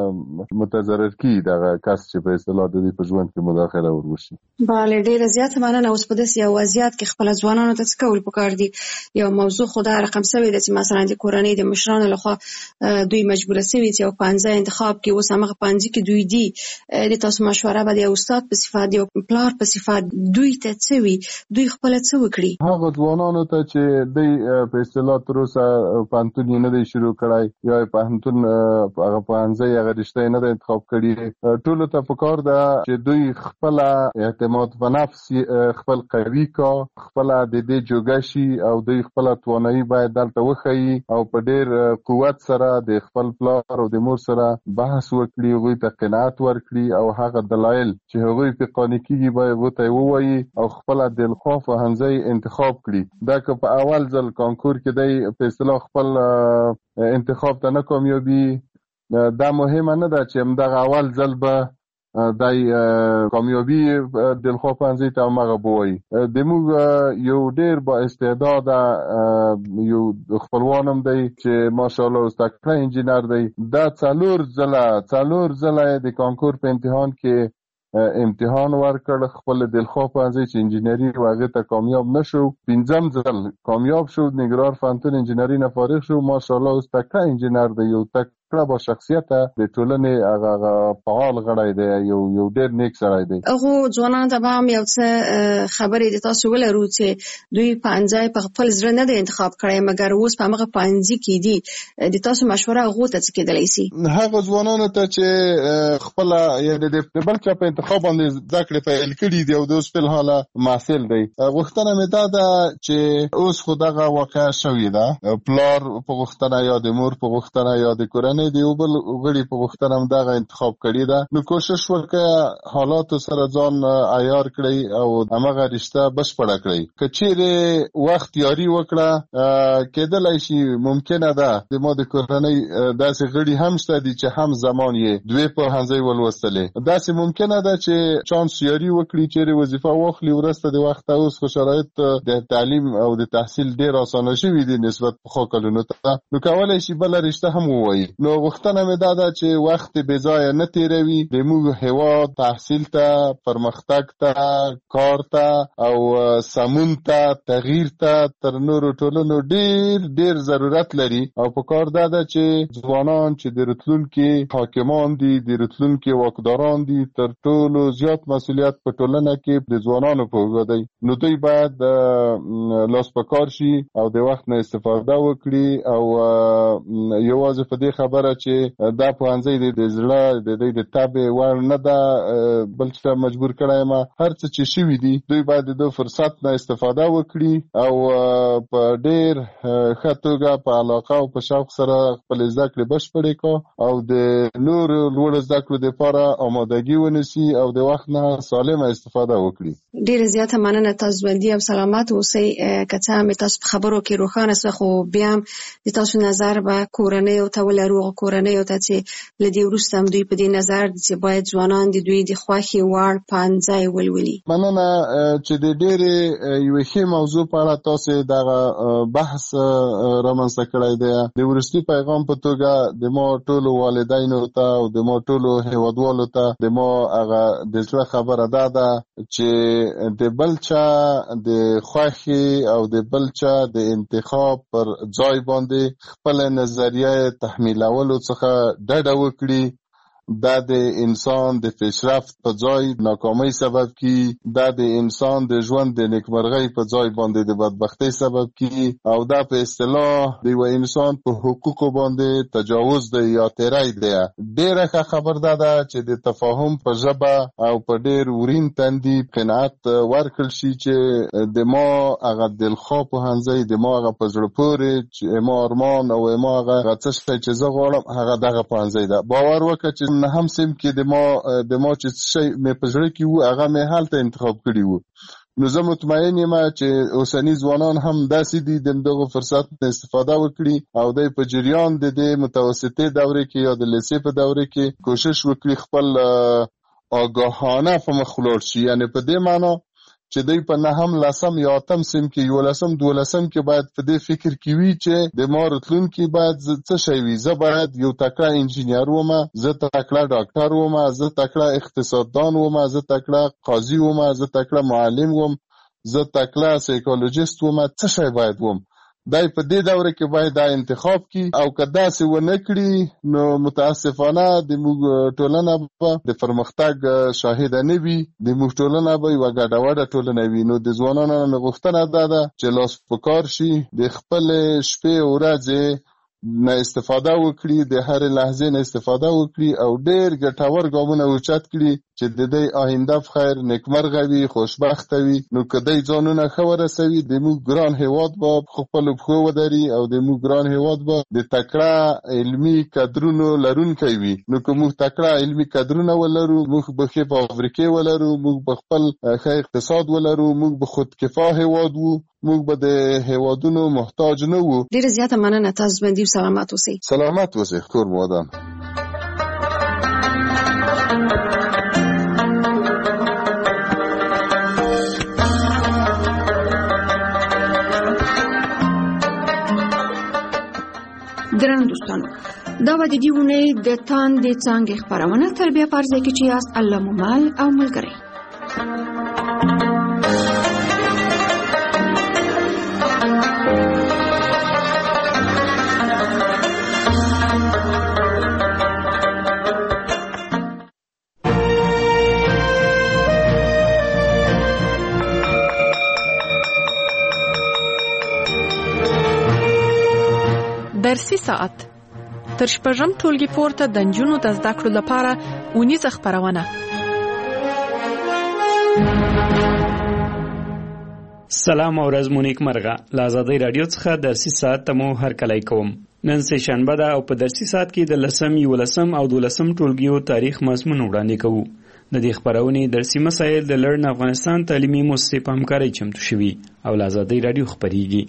Speaker 12: متضرر کیږي دغه کس چې په اصطلاح د دې په ژوند کې مداخله ور وشي.
Speaker 15: بله ډېره زیاته مننه. اوس په داسې یو وضعیت کې خپله ځوانانو ته څه کول پکار دي؟ یو موضوع خو دا رقم سوې ده چې مثلا د کورنۍ د مشرانو لخوا دوی مجبوره سوي چې یو پوهنځی انتخاب کړي. اوس همغه پوهنځي کې دوی دي د تاسو مشوره به د یو استاد په صفت د یو پلار په صفت دوی ته څه وي؟ دوی خپل څه وکړي؟
Speaker 12: هغه ځوانانو ته چې د په اصطلاح تر اوسه پوهنتون نه دی شروع کړی یا پوهنتون هغه پوهنځی هغه رشته نه دی انتخاب کړی، ټولو ته پکار ده چې دوی خپل اعتماد په نفس خپل قوي کا، خپل د دې جوګه شي او دوی خپل توانایي باید دلته وښيي او په ډېر قوت سره د خپل پلار او د مور سره بحث وکړي، هغوی ته قناعت ورکړي او هغه دلایل چې هغوی په قانع کېږي باید ورته ووایي او خپله دلخواه پوهنځی انتخاب کړي. دا که په اول ځل کانکور کې دی په اصطلاح خپل انتخاب ته نه کامیابي، دا مهمه نه ده چې همدغه اول ځل به دای کامیابی دلخواه پوهنځي ته همغه بوایي. زموږ یو ډېر با استعداده یو خپلوانم دی چې ماشاءالله اوس تکړه انجینر دی، دا څلور ځله څلور ځله د کانکور په امتحان کې امتحان ورکړ، خپل دلخواه پوهنځي چې انجینري و هغې ته کامیاب نه شو، پنځم ځل کامیاب شو، نګرهار پوهنتون انجینري نه فارغ شو، ماشاءالله اوس تکړه انجینر دی، یو تکړه با شخصیته د ټولنې هغه فعال غړی دی، یو یو ډېر نیک سړی دی.
Speaker 15: هغو ځوانانو ته به هم یو څه خبرې د تاسو ولرو چې دوی پوهنځی په خپل زړه نه دی انتخاب کړی مګر اوس په همغه پوهنځي کې دي، د تاسو مشوره هغو ته څه کېدلی سي؟
Speaker 12: هغه ځوانانو ته چې خپله یعنې د بل چا په انتخاب باندې زده کړې پیل کړي دي او د اوس فلحاله محصل دی، غوښتنه مې دا ده چې اوس خو دغه واقعه شوې ده، پلار په غوښتنه یا د مور په غوښتنه یا د کورنۍ د یو بل غړي په غوښتنه هم دغه انتخاب کړي ده، نو کوشش وکړه حالاتو سره ځان عیار کړئ او همغه رشته بشپړه کړئ. که چیرې وخت یاري وکړه کېدلی شي ممکنه ده د ما د کورنۍ داسې غړي هم شته دي چې هم زمان یې دوې پوهنځۍ ولوستلې، داسې ممکنه ده چې چانس یاري وکړي چیرې وظیفه واخلي وروسته د وخته. اوس خو شرایط د تعلیم او د تحصیل ډېر اسانه شوي دي نسبت پخوا کلونو ته، نو کولی شي بله رشته هم ووایي. نو غوښتنه مې دا ده چې وخت بې ځایه نه تېروي، زموږ هېواد تحصیل ته، پرمختګ ته، کار ته او سمون ته، تغییر ته تر نورو ټولنو ډېر ډېر ضرورت لري او په کار دا ده چې ځوانان چې د راتلونکي حاکمان دي، د راتلونکي واکداران دي، تر ټولو زیات مسؤلیت په ټولنه کې د ځوانانو په اوږه دی، نو دوی باید لاس په کار شي او د وخت نه استفاده وکړي او یوازې په دې خبره چې دا پوهنځی د زړه د دوی د طبع وړ نه ده بل چې مجبور کړی یم، هر څه چې شوي دي دوی باید د فرصت نه استفاده وکړي او په ډېر ښه توګه په علاقه او په شوق سره خپل زده کړې بشپړې کړو او د نورو لوړو زده کړو دپاره آمادګي ونیسي او د وخت نه سالمه استفاده وکړي.
Speaker 15: ډېره زیاته مننه، تاسو ژوندي او سلامت اوسئ. که څه هم تاسو په خبرو کې روښانه شوه خو بیا هم د تاسو نظر به کورنیو ته ولرو، کورنیو ته چې له دې وروسته هم دوی په دې نظر دي چې باید ځوانان د دوی د خوښې وړ پوهنځی ولولي.
Speaker 12: مننه چې د ډېرې یوې ښې موضوع په اړه تاسې دغه بحث رامنځته کړی دی. د وروستي پیغام په توګه د ما ټولو والدینو ته او د ما ټولو هېوادوالو ته د ما هغه د زړه خبره دا ده چې د بل چا د خوښې او د بل چا د انتخاب پر ځای باندې خپله نظریه تحمیلولو څخه ډډه وکړي. دا د انسان د پیشرفت په ځای ناکامۍ سبب کی، دا د انسان د ژوند د نیکمرغۍ په ځای باندې د بدبختۍ سبب کی او دا په اصطلاح د یو انسان په حقوقو باندې تجاوز دی یا تیری دی. ډېره ښه خبر دا ده چې د تفاهم په ژبه او په ډېر ورین تندي قناعت ورکړل شي چې د ما هغه دلخواه پوهنځی د ما هغه په زړه پورې چې ما ارمان او ما هغه څه شی چې زه غواړم هغه دغه پوهنځی ده. باور وکړه چې نه هم سیم کې د ما د ما چې شی مې په زړه کې وو هغه مې هلته انتخاب کړي وو. نو زه مطمئن یم چې اوسني ځوانان هم داسې دي د دغه فرصت نه استفاده وکړي او د په جریان د دې متوسطې دورې کې یا د لیسې په دورې کې کوشش وکړي خپل آگاهانه په مخ ولاړ شي. یعنې په دې معنا چې دوی په نهم لسم یا اتم سیم کې یولسم دولسم کې باید په دې فکر کې وي چې د ما راتلونکي باید څه شی وي. زه باید یو تکړه انجینر ومه، زه تکړه ډاکټر ومه، زه تکړه اقتصاددان ومه، زه تکړه قاضي ومه، زه تکړه معلم وم، زه تکړه سایکولوژیست ومه، څه شی باید وم. دای په دې دوره کې باید دا انتخاب کی او که داسې ونه کړي نو متاسفانه د موږ ټولنه به د پرمختګ شاهده نه وي، د موږ ټولنه به یوه ګډوډه ټولنه وي. نو د ځوانانو نه غوښتنه دا ده چې لاس په کار شي، د خپل شپې او ورځې نه استفاده وکړي، د هر لحظې نه استفاده وکړي او ډېر ګټور ګامونه اوچت کړي چې د دې آینده په خیر نیکمرغه وي، خوشبخته وي. نو که دی ځانونه ښه ورسوي، د موږ ګران هېواد به په خپلو پښو ودري او د موږ ګران هېواد به د تکړه علمي کدرونو لرونکی وي. نو که موږ تکړه علمي کدرونه ولرو، موږ به ښې فابریکې ولرو، موږ به خپل ښه اقتصاد ولرو، موږ به خودکفا هېواد وو، موږ به د هېوادونو محتاج نه وو.
Speaker 15: ډېره زیاته مننه، تاسو باندې سلامت اوسئ.
Speaker 12: سلامت اوسئ، کور مو ودان.
Speaker 10: ګرانو دوستانو، دا به د دې اونۍ د تاندې څانګې خپرونه تر بیا په ځای کې چې یاست الله مو مل او ملګری.
Speaker 16: درسي ساعت تر شپږم ټولګي پورته د نجونو د زده کړو لپاره اونیزه خپرونه.
Speaker 9: سلام او ورځ مو نیکمرغه. له آزادۍ راډیو څخه درسي ساعت ته مو هرکلی کوم. نن سه شنبه ده او په درسي ساعت کې د لسم، یولسم او دولسم ټولګیو تاریخ مضمون وړاندې کوو. د دې خپرونې درسي مسایل د لرن افغانستان تعلیمي مؤسسې په همکارۍ چمتو شوي او له آزادۍ راډیو خپریږي.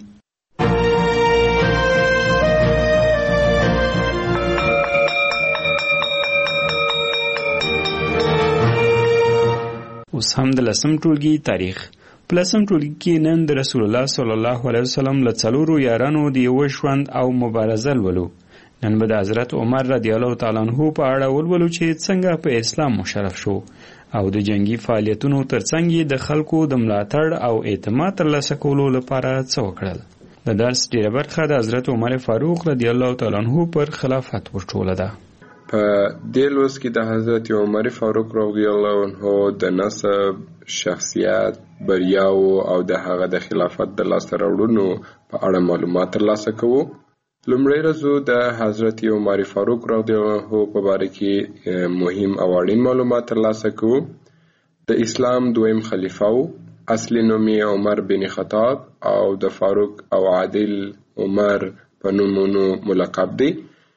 Speaker 9: اوس هم د لسم ټولګي تاریخ. په لسم ټولګي کې نن د رسول الله صلی الله علیه وسلم له څلورو یارانو د یوه ژوند او مبارزه لولو. نن به د حضرت عمر رضی الله تعالی عنه په اړه ولولو چې څنګه په اسلام مشرف شو او د جنگي فعالیتونو ترڅنګ د خلکو د ملاتړ او اعتماد ترلاسه کولو لپاره څه وکړل. د درس ډیره برخه د حضرت عمر فاروق رضی الله تعالی عنه پر خلافت ورټوله ده.
Speaker 17: په دې لوست کې د حضرت عمر فاروق رضی الله عنه د نسب، شخصیت، بریاو او د هغه د خلافت د لاسته راوړنو په اړه معلومات ترلاسه کوو. لومړی رزو د حضرت عمر فاروق رضی الله عنه په باره کې مهم او اړین معلومات ترلاسه کوو. د اسلام دویم خلیفه و. اصلي نوم یې عمر بن خطاب او د فاروق او عادل عمر په نومونو ملقب دی.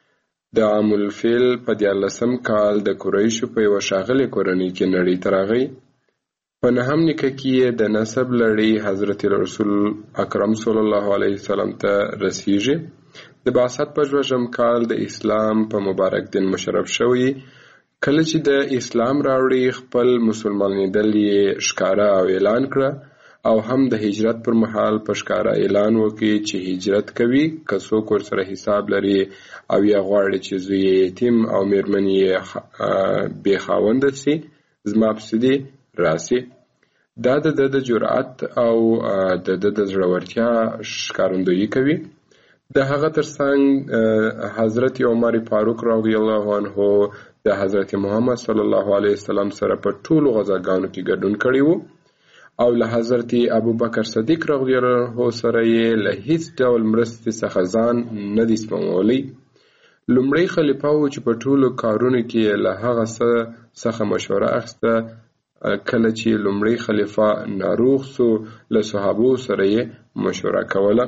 Speaker 17: د عام الفیل په دیارلسم کال د قریشو په یوه ښاغلې کورنۍ کې نړۍ ته راغی. په نهم نیکه کې یې د نسب لړۍ حضرت رسول اکرم صلی الله علیه وسلم ته رسیږي. د بعثت په شپږم کال د اسلام په مبارک دین مشرف شوی. کله چې د اسلام راوړي خپل مسلمانېدل یې ښکاره او اعلان کړه او هم د هجرت پر مهال په ښکاره اعلان وکړي چې هجرت کوي، که څوک ورسره حساب لري او یا غواړي چې زوی یې یتیم او میرمن یې بې خاونده سي، زما پسې دې راسي. دا د ده د جرأت او د ده د زړورتیا ښکارندویي کوي. د هغه ترڅنګ حضرت عمر فاروق رضی الله عنه د حضرت محمد صلی الله علیه وسلم سره په ټولو غزاګانو کې ګډون کړی و او له حضرت ابوبکر صدیق رضی الله عنه سره یې له هیڅ ډول مرستې څخه ځان نه دی سپمولی. لومړی خلیفه و چې په ټولو کارونو کې له هغه څخه مشوره اخیسته. کله چې لومړی خلیفه ناروغ سو، له صحابو سره یې مشوره کوله.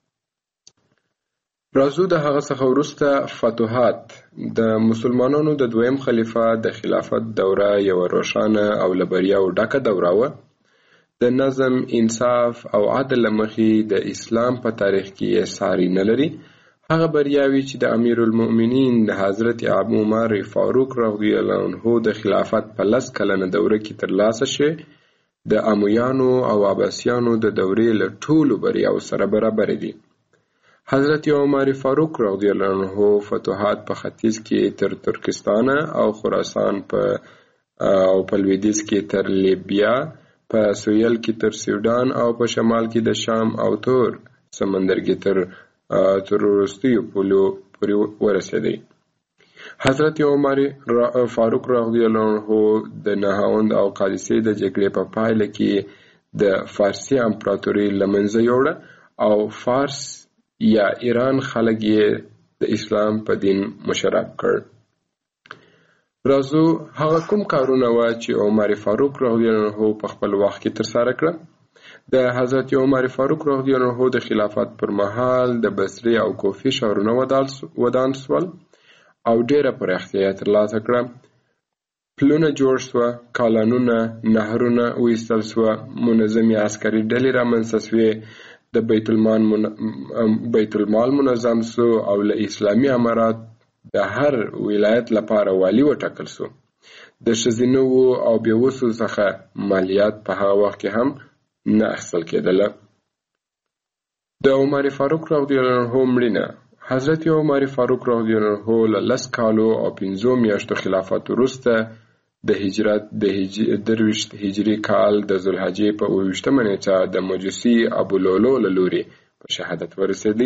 Speaker 17: راځو د هغه څخه وروسته فتوحات. د مسلمانانو د دویم خلیفه د خلافت دوره یوه روښانه او له بریاوو ډکه دوره وه. د نظم، انصاف او عدل له مخې د اسلام په تاریخ کې یې ساری نه لري. هغه بریاوي چې د امیر المؤمنین د حضرت عمر فاروق رضی الله عنه د خلافت په لس کلنه دوره کې ترلاسه شوې د امویانو او عباسیانو د دورې له ټولو بریاو سره برابر دي. حضرت عمر فاروق رضی الله عنه فتوحات په ختیځ کې تر ترکستان او خراسان په او په لویدیځ کې تر لیبیا، په سویل کې تر سودان او په شمال کې د شام او تور سمندرګي تر تر وروستیو پولو پورې ورسېدی. حضرت عمر فاروق رضی الله عنه د نهاوند او قادسیې د جګړې په پایله کې د فارسي امپراتوري له منځه یوړه او فارس یا ایران خلک یې د اسلام په دین مشرف کړ. راځو هغه کوم کارونه وه چې عمر فاروق رضی الله عنه په خپل وخت کې ترسره کړه. د حضرت عمر فاروق رضی الله عنه د خلافت پر مهال د بصرې او کوفې ښارونه ودان سول او ډیره پراختیا یې ترلاسه کړه. پلونه جوړ سوه، کالانونه، نهرونه وایستل سوه، منظمې عسکري ډلې رامنځته سوې، د بیت المال من... بیت المال منظم سو او له اسلامي امارات د هر ولایت لپاره والی وټاکل سو. د ښځینه او بېوسو څخه مالیات په هغه وخت کې هم نه اخیستل کېدله. د عمر فاروق رضی الله عنه مړینه. حضرت عمر فاروق رضی الله عنه له لس کالو او پنځو میاشتو خلافت وروسته د هجرت د درویشت هجري کال د ذوالحجې په اووه ویشتمه نېټه د مجوسي ابولولو له لوري په شهادت ورسېدی.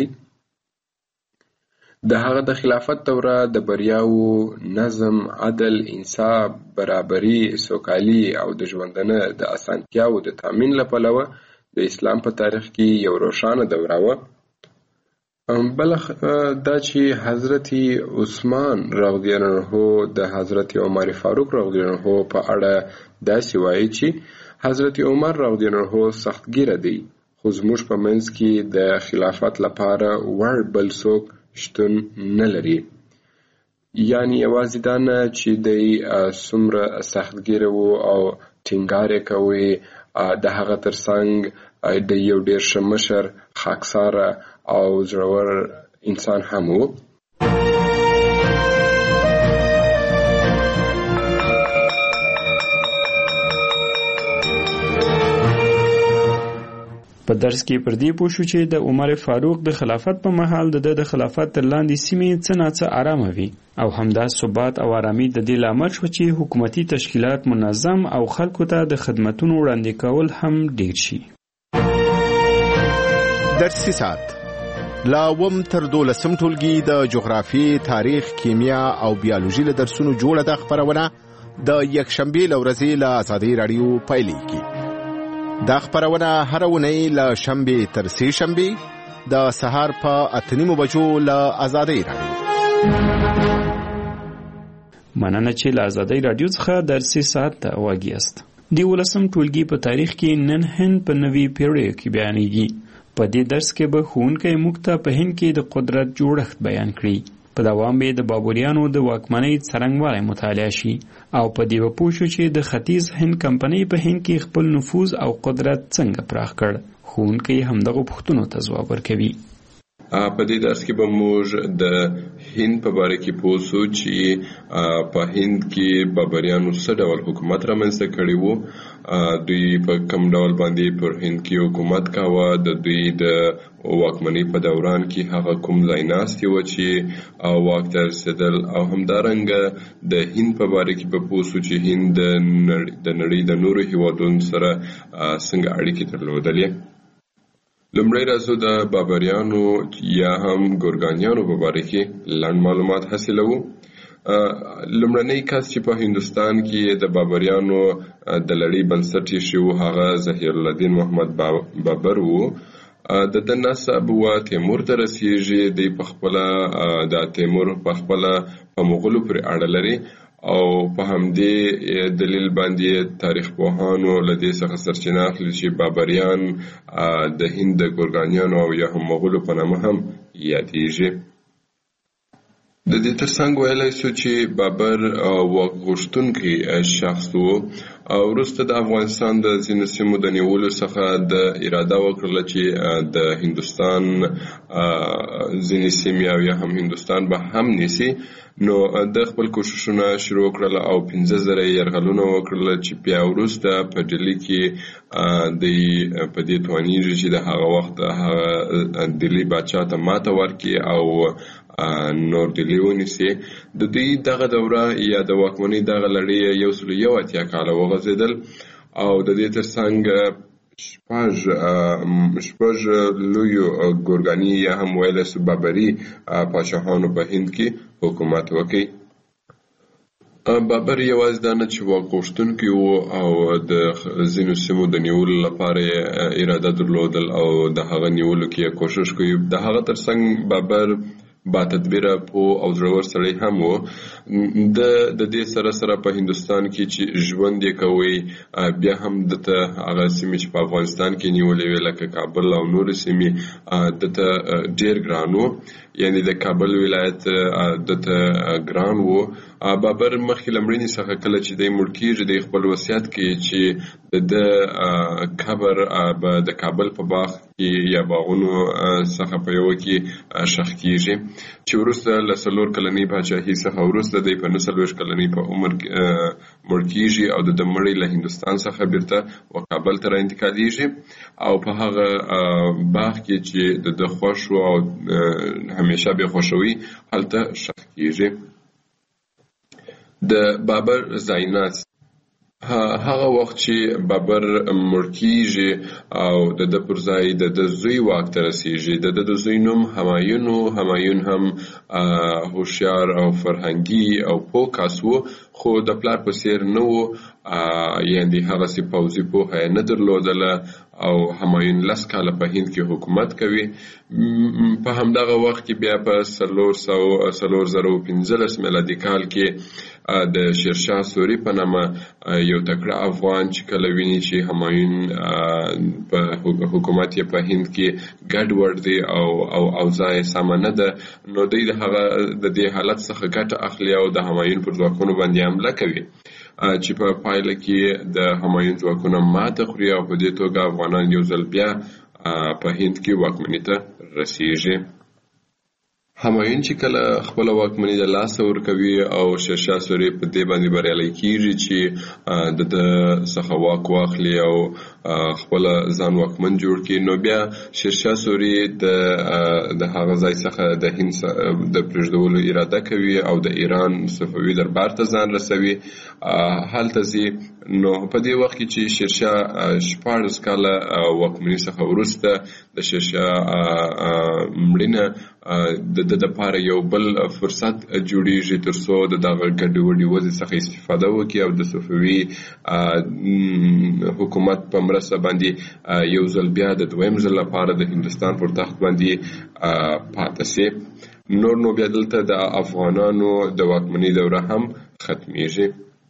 Speaker 17: د هغه د خلافت دوره د بریاوو، نظم، عدل، انصاف، برابري، سوکالي او د ژوندانه د اسانتیاوو د تامین له پلوه د اسلام په تاریخ کې یو روښانه دوره وه. بل دا چې حضرت عثمان رضی الله عنه د حضرت عمر فاروق رضی الله عنه په اړه داسې وایي چې حضرت عمر رضی الله عنه سختګیره دی، خو زموږ په منځ کې د خلافت لپاره وړ بل څوک شتون نه لري. یعنی یوازې دا نه چې دی څومره سختګیره و او ټینګار یې کوي، د هغه ترڅنګ د یو ډېر ښه مشر، خاکساره او زړور انسان هم و.
Speaker 9: په درس کې پر دې پوه شو چې د عمر فاروق د خلافت په مهال د د خلافت تر لاندې سیمې څه ناڅه آرامه وي او همدا ثبات او آرامي د دې لامل شو چې حکومتي تشکیلات منظم او خلکو ته د خدمتونو وړاندې کول هم ډیر شي.
Speaker 18: درسي ساعت لا وم تر دولسم ټولګي د جغرافي، تاریخ، کیمیا او بیولوژي له درسونو جوړه د خبرونه د یکشنبه لورځي له آزادۍ رادیو پیلېږي. دا خبرونه هر اونۍ له شنبه تر سه شنبه د سهار په اته نیمو بجو له آزادۍ رادیو.
Speaker 9: مننه چې له آزادۍ رادیو څخه درسي ساعت ته واګیاست. د ولسم ټولګي په تاریخ کې نن هند په نوي پیړۍ کې بیانېږي. په دې درس کې به ښوونکی موږ ته په هند کې د قدرت جوړښت بیان کړي. په دوام به د بابریانو د واکمنۍ څرنګوالی مطالعه شي او په دې به پوه شو چې د ختیځ هند کمپنۍ په هند کې خپل نفوذ او قدرت څنګه پراخ کړ. ښوونکی همدغو پوښتنو ته ځواب ورکوي.
Speaker 17: په دې درس کې به موږ د هند په باره کې پوه شو چې په هند کې بابریانو څه ډول حکومت رامنځته کړی وو، دوی په کوم ډول باندې پر هند کې حکومت کاوه، د دوی د واکمنۍ په دوران کې هغه کوم ځای ناستې وه چې واک ته رسېدل، او همدارنګه د هند په باره کې به پوه شو چې هند د نړۍ د نورو هیوادونو سره څنګه اړیکې درلودلې. لومړی راځو د بابریانو یا هم ګورګانیانو په باره کې لنډ معلومات حاصلوو. لومړنی کس چې په هندوستان کې د بابریانو د لړۍ بنسټ ایښی و هغه ظهیر الدین محمد بابر و. د ده نسب و تیمور ته رسیږي. دی په خپله د تیمور په خپله په مغولو پورې اړه لري او په همدې دلیل باندې تاریخ پوهانو له دې څخه سرچینه اخلي چې بابریان د هند د ګورګانیانو او یا هم مغولو په نامه هم یادېږي. د دې ترڅنګ ویلی شو چې بابر واک غوښتونکی شخص و او وروسته د افغانستان د ځینو سیمو د نیولو څخه د اراده وکړله چې د هندوستان ځینې سیمې او یا هم هندوستان به هم نیسي. نو د خپل کوششونه شروع کړل او پنځه زره یرغلونه وکړل چې بیا وروسته په ډیلي کې د په دې توانیږي چې د هغه وخت هغه ډیلي باچا ته ماته ورکړي او نور ډیلي ونیسي. د دوی دغه دوره یا د واکمنۍ دغه لړۍ یو سل یو اتیا کاله وغځېدل او د دې ترڅنګ شپږ شپږ لویو ګورګاني یا هم ویلی سو بابري پاچاهانو په هند کې حکومت وکړي. بابر یوازې دا نه چې واک غوښتونکی و او د ځینو سیمو د نیولو لپاره اراده درلودل او د هغه نیولو کې کوشش کوي. د هغه ترڅنګ بابر با تدبیره پو او زړور سړی هم و. د د دې سره سره په هندوستان کې چې ژوند یې کوي بیا هم دته هغه سیمې چې په افغانستان کې نیولې وې لکه کابل او نورې سیمې دته ډېر ګران و، یعنی د کابل ولایت دته ګران و. بابر مخکې له مړینې څخه کله چې دی مړ کېږي د خپل وصیت کې چې د قبر به د کابل په باغ کې یا باغونو څخه په یوه کې ښخ کېږي، چې وروسته له څلور کلنۍ پاچاهۍ څخه وروسته دی په نهه څلوېښت کلنۍ په عمر مړ کېږي او د ده مړی له هندوستان څخه بیرته و کابل ته را انتقالېږي او په هغه باغ کې چې د ده خوښ و او همیشه به خوښوي هلته ښخ کېږي. د بابر ځایناست هغه وخت چې بابر مړ کېږي او د ده پر ځای د ده زوی واک ته رسېږي. د ده د زوی نوم همایون و. همایون هم هوښیار او فرهنګي او پوه کس و، خو د پلار په څېر نه و، یعنې هغسې پوځي پوهه یې نه درلودله او همایون لس کاله په هند کې حکومت کوي. په همدغه وخت کې بیا په څلور سوه څلور زره او پنځلس میلادي کال کې د شیرشاه سوري په نامه یو تکړه افغان چې کله ویني چې همایون په حکومت یې په هند کې ګډوډ دی او او اوضاع یې سمه نه ده، نو دوی د هغه د دې حالت څخه ګټه اخلي او د همایون پر ځواکونو باندې حمله کوي چې په پایله کې د همایون ځواکونه ماته خوري او په دې توګه افغانان یو ځل بیا په هند کې واکمنۍ ته رسېږي. همایون چې کله خپله واکمني د لاسه ورکوي او شیرشاه سوري په دې باندې بریالی کېږي چې د ده څخه واک واخلي او خپله ځان واکمن جوړ کړي، نو بیا شیرشاه سوري د د هغه ځای څخه د هند د پرېږدولو اراده کوي او د ایران صفوي دربار ته ځان رسوي. هلته ځي. نو په دې وخت کې چې شیرشاه شپاړس کاله واکمنۍ څخه وروسته د شیرشاه مړینه د ده دپاره یو بل فرصت جوړیږي تر څو د دغه ګډوډې وضع څخه استفاده وکړي او د صفوي حکومت په مرسته باندې یو ځل بیا د دویم ځل لپاره د هندوستان پر تخت باندې پاتې سي. نور نو بیا دلته د افغانانو د واکمنۍ دوره هم ختمیږي.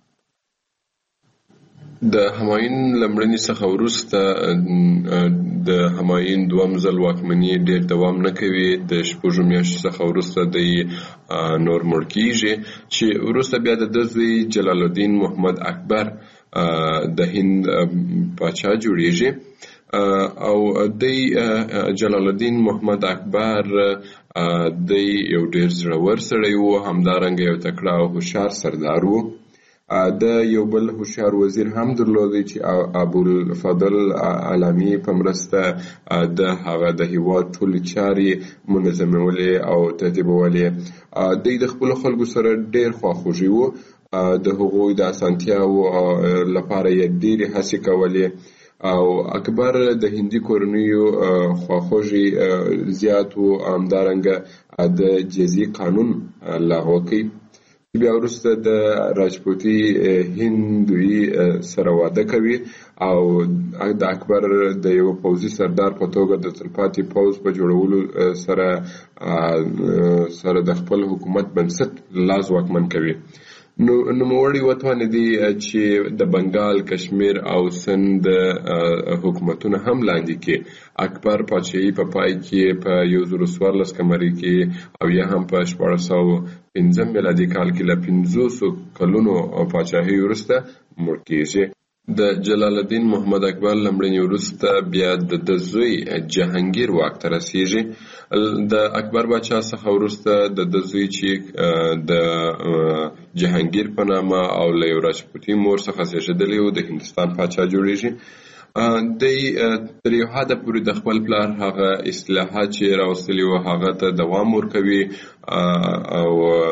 Speaker 17: د همایون له مړینې څخه وروسته د همایون دویم ځل واکمني ډېر دوام نه کوي. د شپږو میاشتو څخه وروسته دی نور مړ کېږي چې وروسته بیا د ده زوی جلال الدین محمد اکبر د هند پاچا جوړیږي او دی جلال الدین محمد اکبر دی یو ډېر زړور سړی و، همدارنګه یو تکړه او هوښیار سردار و. د یو بل هوښیار وزیر هم درلودی چې ابوالفضل علامي په مرسته د هغه د هېواد ټولې چارې منظمولې او ترتیبولې. دوی د خپلو خلکو سره ډېر خواخوږي و، د هغوی د اسانتیاوو لپاره یې ډېرې هڅې کولې او اکبر د هندي کورنیو خواخوږي زیات و. همدارنګه د جزیې قانون لغوه کړي. بیا وروسته د راجپوتي هندوی سره واده کوي او د اکبر د یو پوځي سردار په توګه د تلپاتې پوځ په جوړولو سره سره د خپل حکومت بنسټ لاس واکمن کوي. نو نوموړي وتوانېدي چې د بنګال، کشمیر او سند حکومتونه هم لاندې کړي. اکبر پاچاهي په پای کې په یو زرو څوارلس قمري کې او یا هم په شپاړس سوه پنځم میلادي کال کې له پنځوسو کلونو پاچاهۍ وروسته مړ کېږي. د جلال الدین محمد اکبر له مړینې وروسته بیا د ده زوی جهانګیر واک ته رسېږي. د اکبر باچا څخه وروسته د ده زوی چې د جهانګیر په نامه او له یو راجپوتي مور څخه زېږېدلی و د هندوستان پاچا جوړیږي. دی تر یو حده پورې د خپل پلار هغه اصلاحات چې راوستلي وو هغه ته دوام ورکوي او خو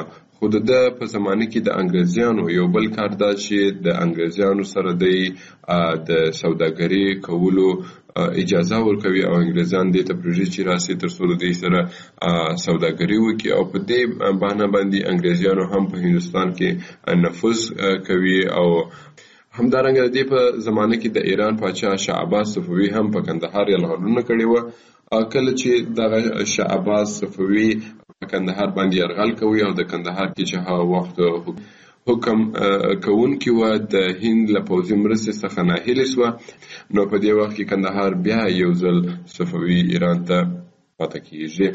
Speaker 17: خو د په زمانه کې د انګریزانو یو بل کار دا چې د انګریزانو سره د سوداګري کولو اجازه ورکوي او انګریزان دې ته پروژې چې راسي تر څو د سره سوداګري وکړي او په دې بهانه باندې انګریزانو هم په هندستان کې نفوذ کوي. او همدارنګه د دې په زمانه کې د ایران پاچا شاه عباس صفوي هم په کندهار یرغلونه کړي و. کله چې د شاه عباس صفوي په کندهار باندې یرغل کوي او د کندهار کې چې هغه وخت حکم کوونکی و د هند له پوځي مرستې څخه ناهیلې شوه، نو په دې وخت کې کندهار بیا یو ځل صفوي ایران ته پاتې کیږي.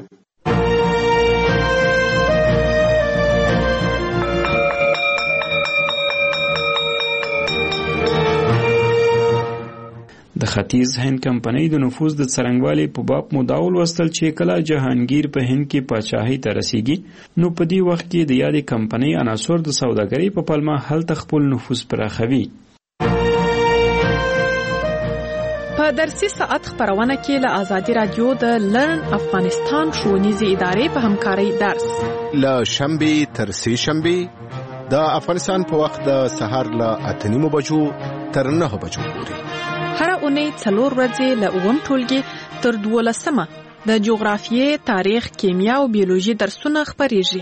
Speaker 9: د ختیځ هند کمپنۍ د نفوذ د څرنګوالي په باب مداول وستل چې کله جهانگیر په هند کې پاچاهۍ ته رسیږي، نو په دې وخت کې د یادې کمپنۍ عناصر د سوداګرۍ په پلمه هلته خپل نفوذ پراخوي.
Speaker 16: په درسي ساعت خبرونه کې له آزادي رادیو د لرن افغانستان ښوونیزې ادارې په همکارۍ درس
Speaker 18: له شنبې تر سې شنبې د افغانستان په وخت د سهار له اته نیمو بجو تر نهه بجو پورې
Speaker 16: هر اونۍ څلور ورځې له اووم ټولګي تر دولسمه د جغرافیې، تاریخ، کیمیا او بیولوژي درسونه خپریږي.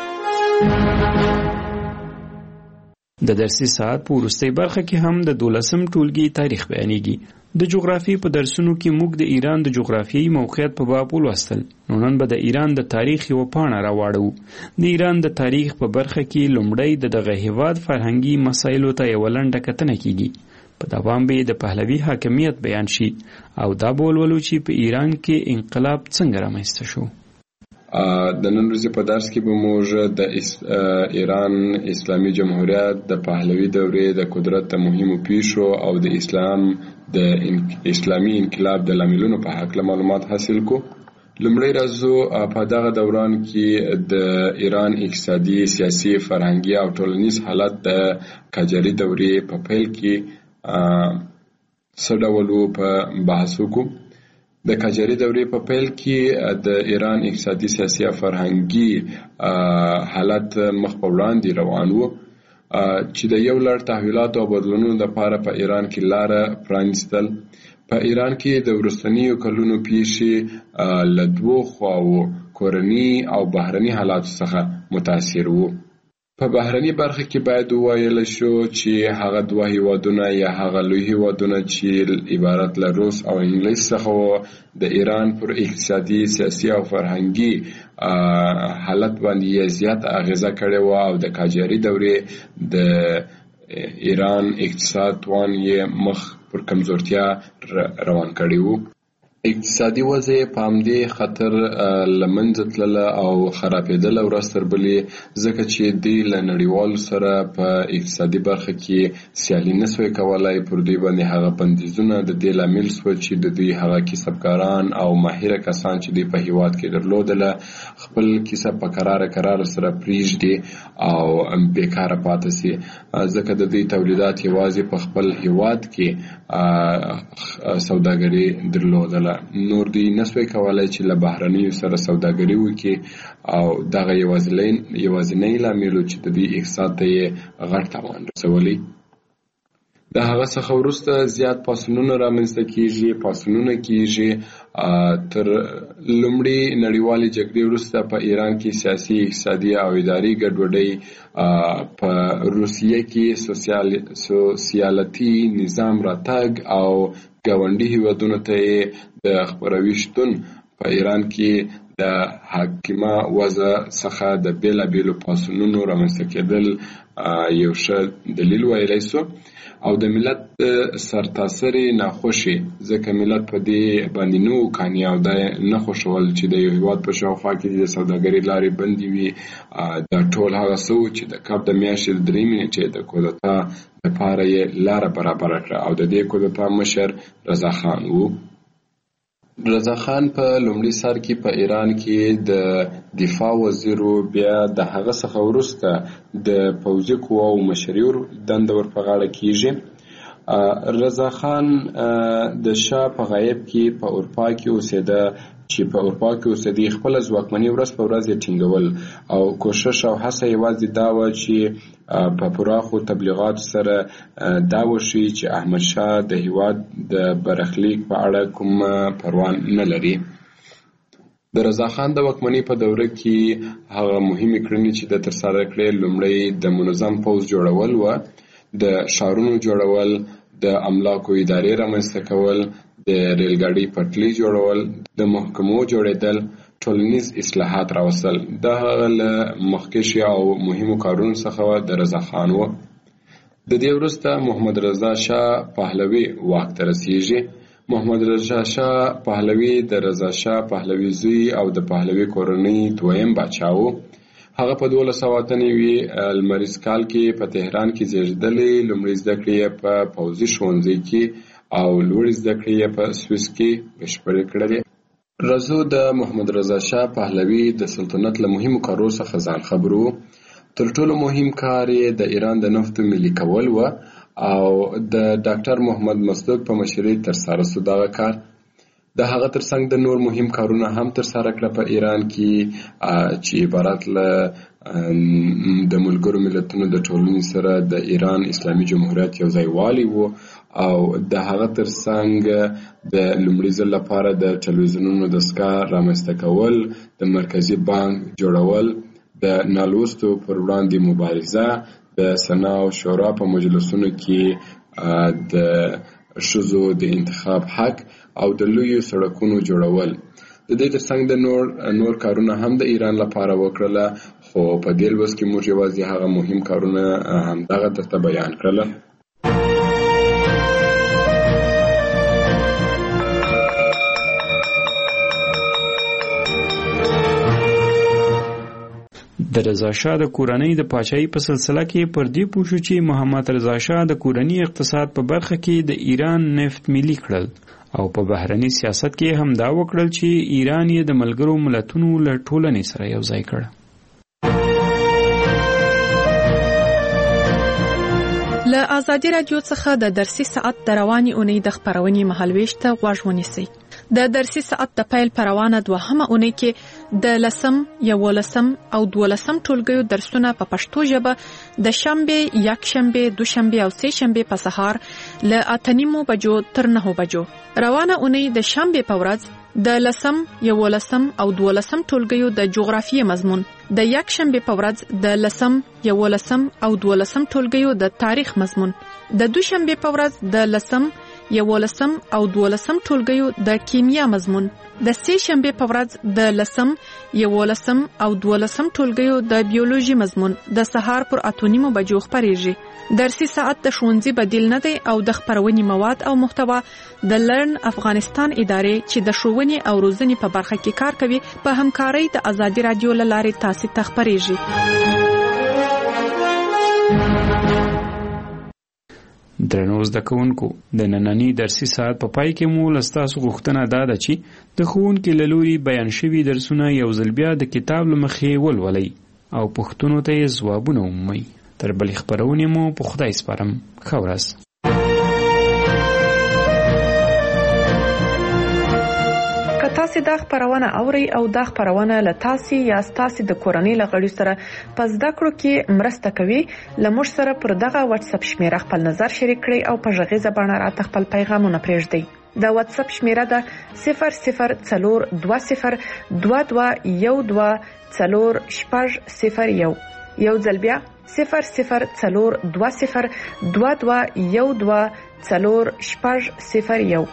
Speaker 9: د درسي ساعت په وروستۍ برخه کې هم د دولسم ټولګي تاریخ بیانېږي. د جغرافیې په درسونو کې موږ د ایران د جغرافیایي موقعیت په باب ولوستل. نو نن به د ایران د تاریخ یو پاڼه راواړو. د ایران د تاریخ په برخه کې لومړی د دغه هیواد فرهنګي مسایلو ته یوه لنډه کتنه کیږي. په دوام به د پهلوي حاکمیت بیان شي او دا بولولو چې په ایران کې انقلاب څنګه رامنځته شو.
Speaker 17: د نن ورځې په درس کې به موږ د ایران اسلامي جمهوریت د پهلوي دورې د قدرت د مهمو پیښو او د اسلام د اسلامي انقلاب د لاملونو په هکله معلومات حاصل کو. لومړی راځو په دغه دوران کې د ایران اقتصادي، سیاسي، فرهنګي او ټولنیز حالت د قاجاري دورې په پیل کې څه ډول په بحث وکړو. د قاجاري دورې په پیل کې د ایران اقتصادي، سیاسي او فرهنګي حالت مخ په وړاندې روان و چې د یو لړ تحولاتو او بدلونونو لپاره په ایران کې لاره پرانیستل. په ایران کې د وروستنیو کلونو پیښې له دوو خواوو کورني او بهرني حالاتو څخه متاثر وو. په بهرني برخه کې باید وویل شو چې هغه دوه هیوادونه یا هغه لوی هیوادونه چې عبارت له روس او انګلیس څخه وو د ایران پر اقتصادي، سیاسي او فرهنګي حالت باندې زیات اغیزه کړې وه او د قاجاري دورې د ایران اقتصاد توان یې مخ پر کمزورتیا روان کړی وو. اقتصادي وضع په همدې خطر له منځه تلله او خرابېدله ورځ تر بلې، ځکه چې دوی له نړیوالو سره په اقتصادي برخه کې سیالي نه سوی کولی. پر دوی باندې هغه بندیزونه د دې لامل سول چې د دوی هغه کسبګاران او ماهره کسان چې دوی په هیواد کې درلودله خپل کسب په قراره قراره سره پرېږدي او بیکاره پاتې سي، ځکه د دوی تولیدات یوازې په خپل هیواد کې سوداګري درلودله. نور دوی نسوی کولای چې له بهرنیو سره سوداګري وکړي او دغه یوازینی لامل چې د دوی اقتصاد ته یې غټ تاوان رسولی. د هغه څخه وروسته زیات پاڅونونه رامنځته کیږي پاڅونونه کیږي تر لومړۍ نړیوالې جګړې وروسته په ایران کې سیاسي، اقتصادي او اداري ګډوډۍ، په روسیه کې سوسیالتي نظام راتګ او ګاونډي هیوادونو ته د خپروي شتون په ایران کې د حاکمه وضع څخه د بیلابیلو پاڅونونو رامنځته کېدل یو ښه دلیل ویلی سو او د ملت سرتاسرې ناخوشي، ځکه ملت په دې باندې نه و قانع او دا نه خوښول چې د یو هیواد په شاوخوا کې د سوداګرۍ لارې بندې وي. دا ټول هغه څه و چې د کب د میاشتې د درې نیټې د کودتا لپاره یې لاره برابره کړه او د دې کودتا مشر رضا خان و. رضا خان په لومړي سر کې په ایران کې د دفاع وزیر و، بیا د هغه څخه وروسته د پوځي قواو مشري دنده ور په غاړه کیږي. رضا خان د شاه په غیاب کې په اروپا کې اوسېده چې په اروپا کې اوسېدي خپل ځواکمني ورځ په ورځ یې ټینګول او کوشش او هڅه یوازې دا و چې په پراخو تبلیغاتو سره دا وشي چې احمد شاه د هیواد د برخلیک په اړه کوم پروا نه لري. د رضا خان د واکمنۍ په دوره کې هغه مهمې کړنې چې د ترسره کړې لومړی د منظم پوځ جوړول و، د ښارونو جوړول، د املاکو ادارې رامنځته کول، د ریلګاډي پټلۍ جوړول، د محکمو جوړېدل، ټولنیز اصلاحات راوستل. دا هغه له مخکښ او مهمو کارونو څخه د رضا خان و. د دې وروسته محمد رضا شاه پهلوي واک ته رسیږي. محمد رضا شاه پهلوي د رضا شاه پهلوي زوی او د پهلوي کورنۍ دویم باچا و. هغه په دولس سوه اته نوي لمریز کال کې په تهران کې زیږېدلی. لومړۍ زده کړې یې په پوځي ښوونځي کې او لوړې زده کړې یې په سویس کې بشپړې کړلې. رضا د محمد رضا شاه پهلوي د سلطنت له مهمو کارو څخه ځان خبر و. تر ټولو مهم کار یې د ایران د نفتو ملي کول و او د ډاکټر محمد مصدق په مشرۍ ترسره سو دغه کار. د هغه ترڅنګ د نور مهم کارونه هم ترسره کړه په ایران کې چې عبارت له د ملګرو ملتونو د ټولنې سره د ایران اسلامي جمهوریت یو ځای والی وو او د هغه ترڅنګ د لومړي ځل لپاره د ټلویزیونونو دستګاه رامنځته کول، د مرکزي بانک جوړول، د نالوستو پر وړاندې مبارزه، د سنا او شورا په مجلسونو کې د ښځو د انتخاب حق او د لویو سړکونو جوړول. د دې ترڅنګ د نور نور کارونه هم د ایران لپاره وکړله، خو په دې لوست کې موږ یوازې هغه مهم کارونه همدغه درته بیان کړله.
Speaker 9: د رضا شاه د کورنۍ د پاچاهۍ په سلسله کې پر دې پوه شو چې محمد رضا شاه د کورنۍ اقتصاد په برخه کې د ایران نفت ملي کړل او په بهرني سیاست کې هم دا وکړل چې ایران یې د ملګرو ملتونو له ټولنې سره یو ځای کړ.
Speaker 16: له آزادي رادیو څخه د درسي ساعت د رواني اونۍ د خپرونې مهالويش ته غوږ ونیسئ. د درسي ساعت د پیل پروانه دوهمه اونۍ کې د لسم، یولسم او دولسم ټولګیو درسونه په پښتو ژبه د شنبه، یکشنبه، دوشنبه او سه شنبه په سهار له اته نیمو بجو تر نهو بجو. روانه اونۍ د شنبه په ورځ د لسم، یولسم او دولسم ټولګیو د جغرافیې مضمون، د یکشنبه په ورځ د لسم، یولسم او دولسم ټولګیو د تاریخ مضمون، د دوشنبه په ورځ د لسم، یولسم او دولسم ټولګیو د کیمیا مضمون، د سه شنبه په ورځ د لسم، یولسم او دولسم ټولګیو د بیولوژي مضمون د سهار پر اته نیمو بجو خپریږي. درسي ساعت د ښوونځي بدیل نه دی او د خپرونې مواد او محتوا د لرن افغانستان ادارې چې د ښوونې او روزنې په برخه کې کار کوي په همکارۍ د آزادي رادیو له لارې تاسو ته خپریږي.
Speaker 9: درنو زده کوونکو، د نننی درسي ساعت په پای کې مو له ستاسو غوښتنه دا ده چې د ښوونکي له لوري بیان شوي درسونه یو ځل بیا د کتاب له مخې ولولئ او پوښتنو ته یې ځوابونه ومومئ. تر بلې خپرونې مو په خدای سپارم. ښه ورځ.
Speaker 16: که تاسو دا خبرونه اورئ او دا خبرونه له تاسو یا تاسو د کورنۍ له غړي سره په زده کړو کې مرسته کوي، لمر سره پر دغه واتس اپ شمیره خپل نظر شریک کړئ او په ژغیزه باندې راته خپل پیغامونه پرېږدئ. د واتس اپ شمیره ده صفر صفر څلور دوه صفر دوه دوه یو دوه څلور شپږ صفر یو. یو ځل بیا صفر صفر څلور دوه صفر دوه دوه یو دوه څلور شپږ صفر یو.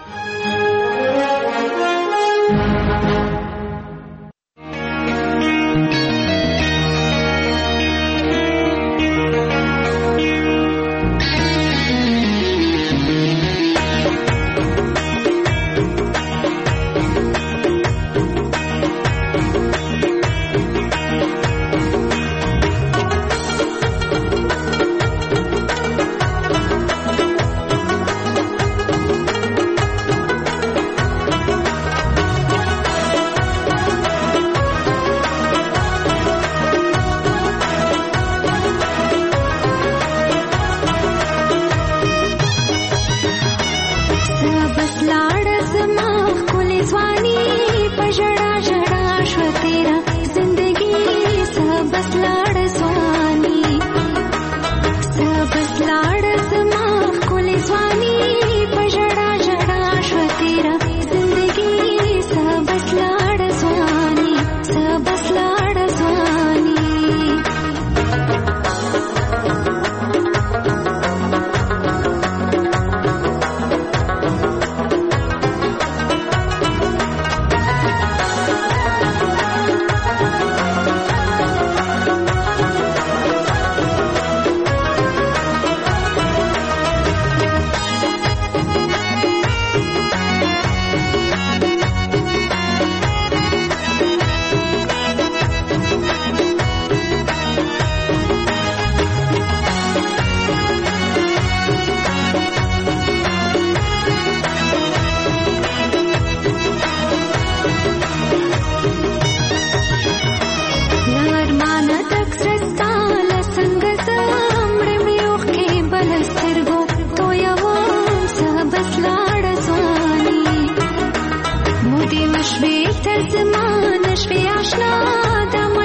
Speaker 19: چې تر زمانه شوي آشنا د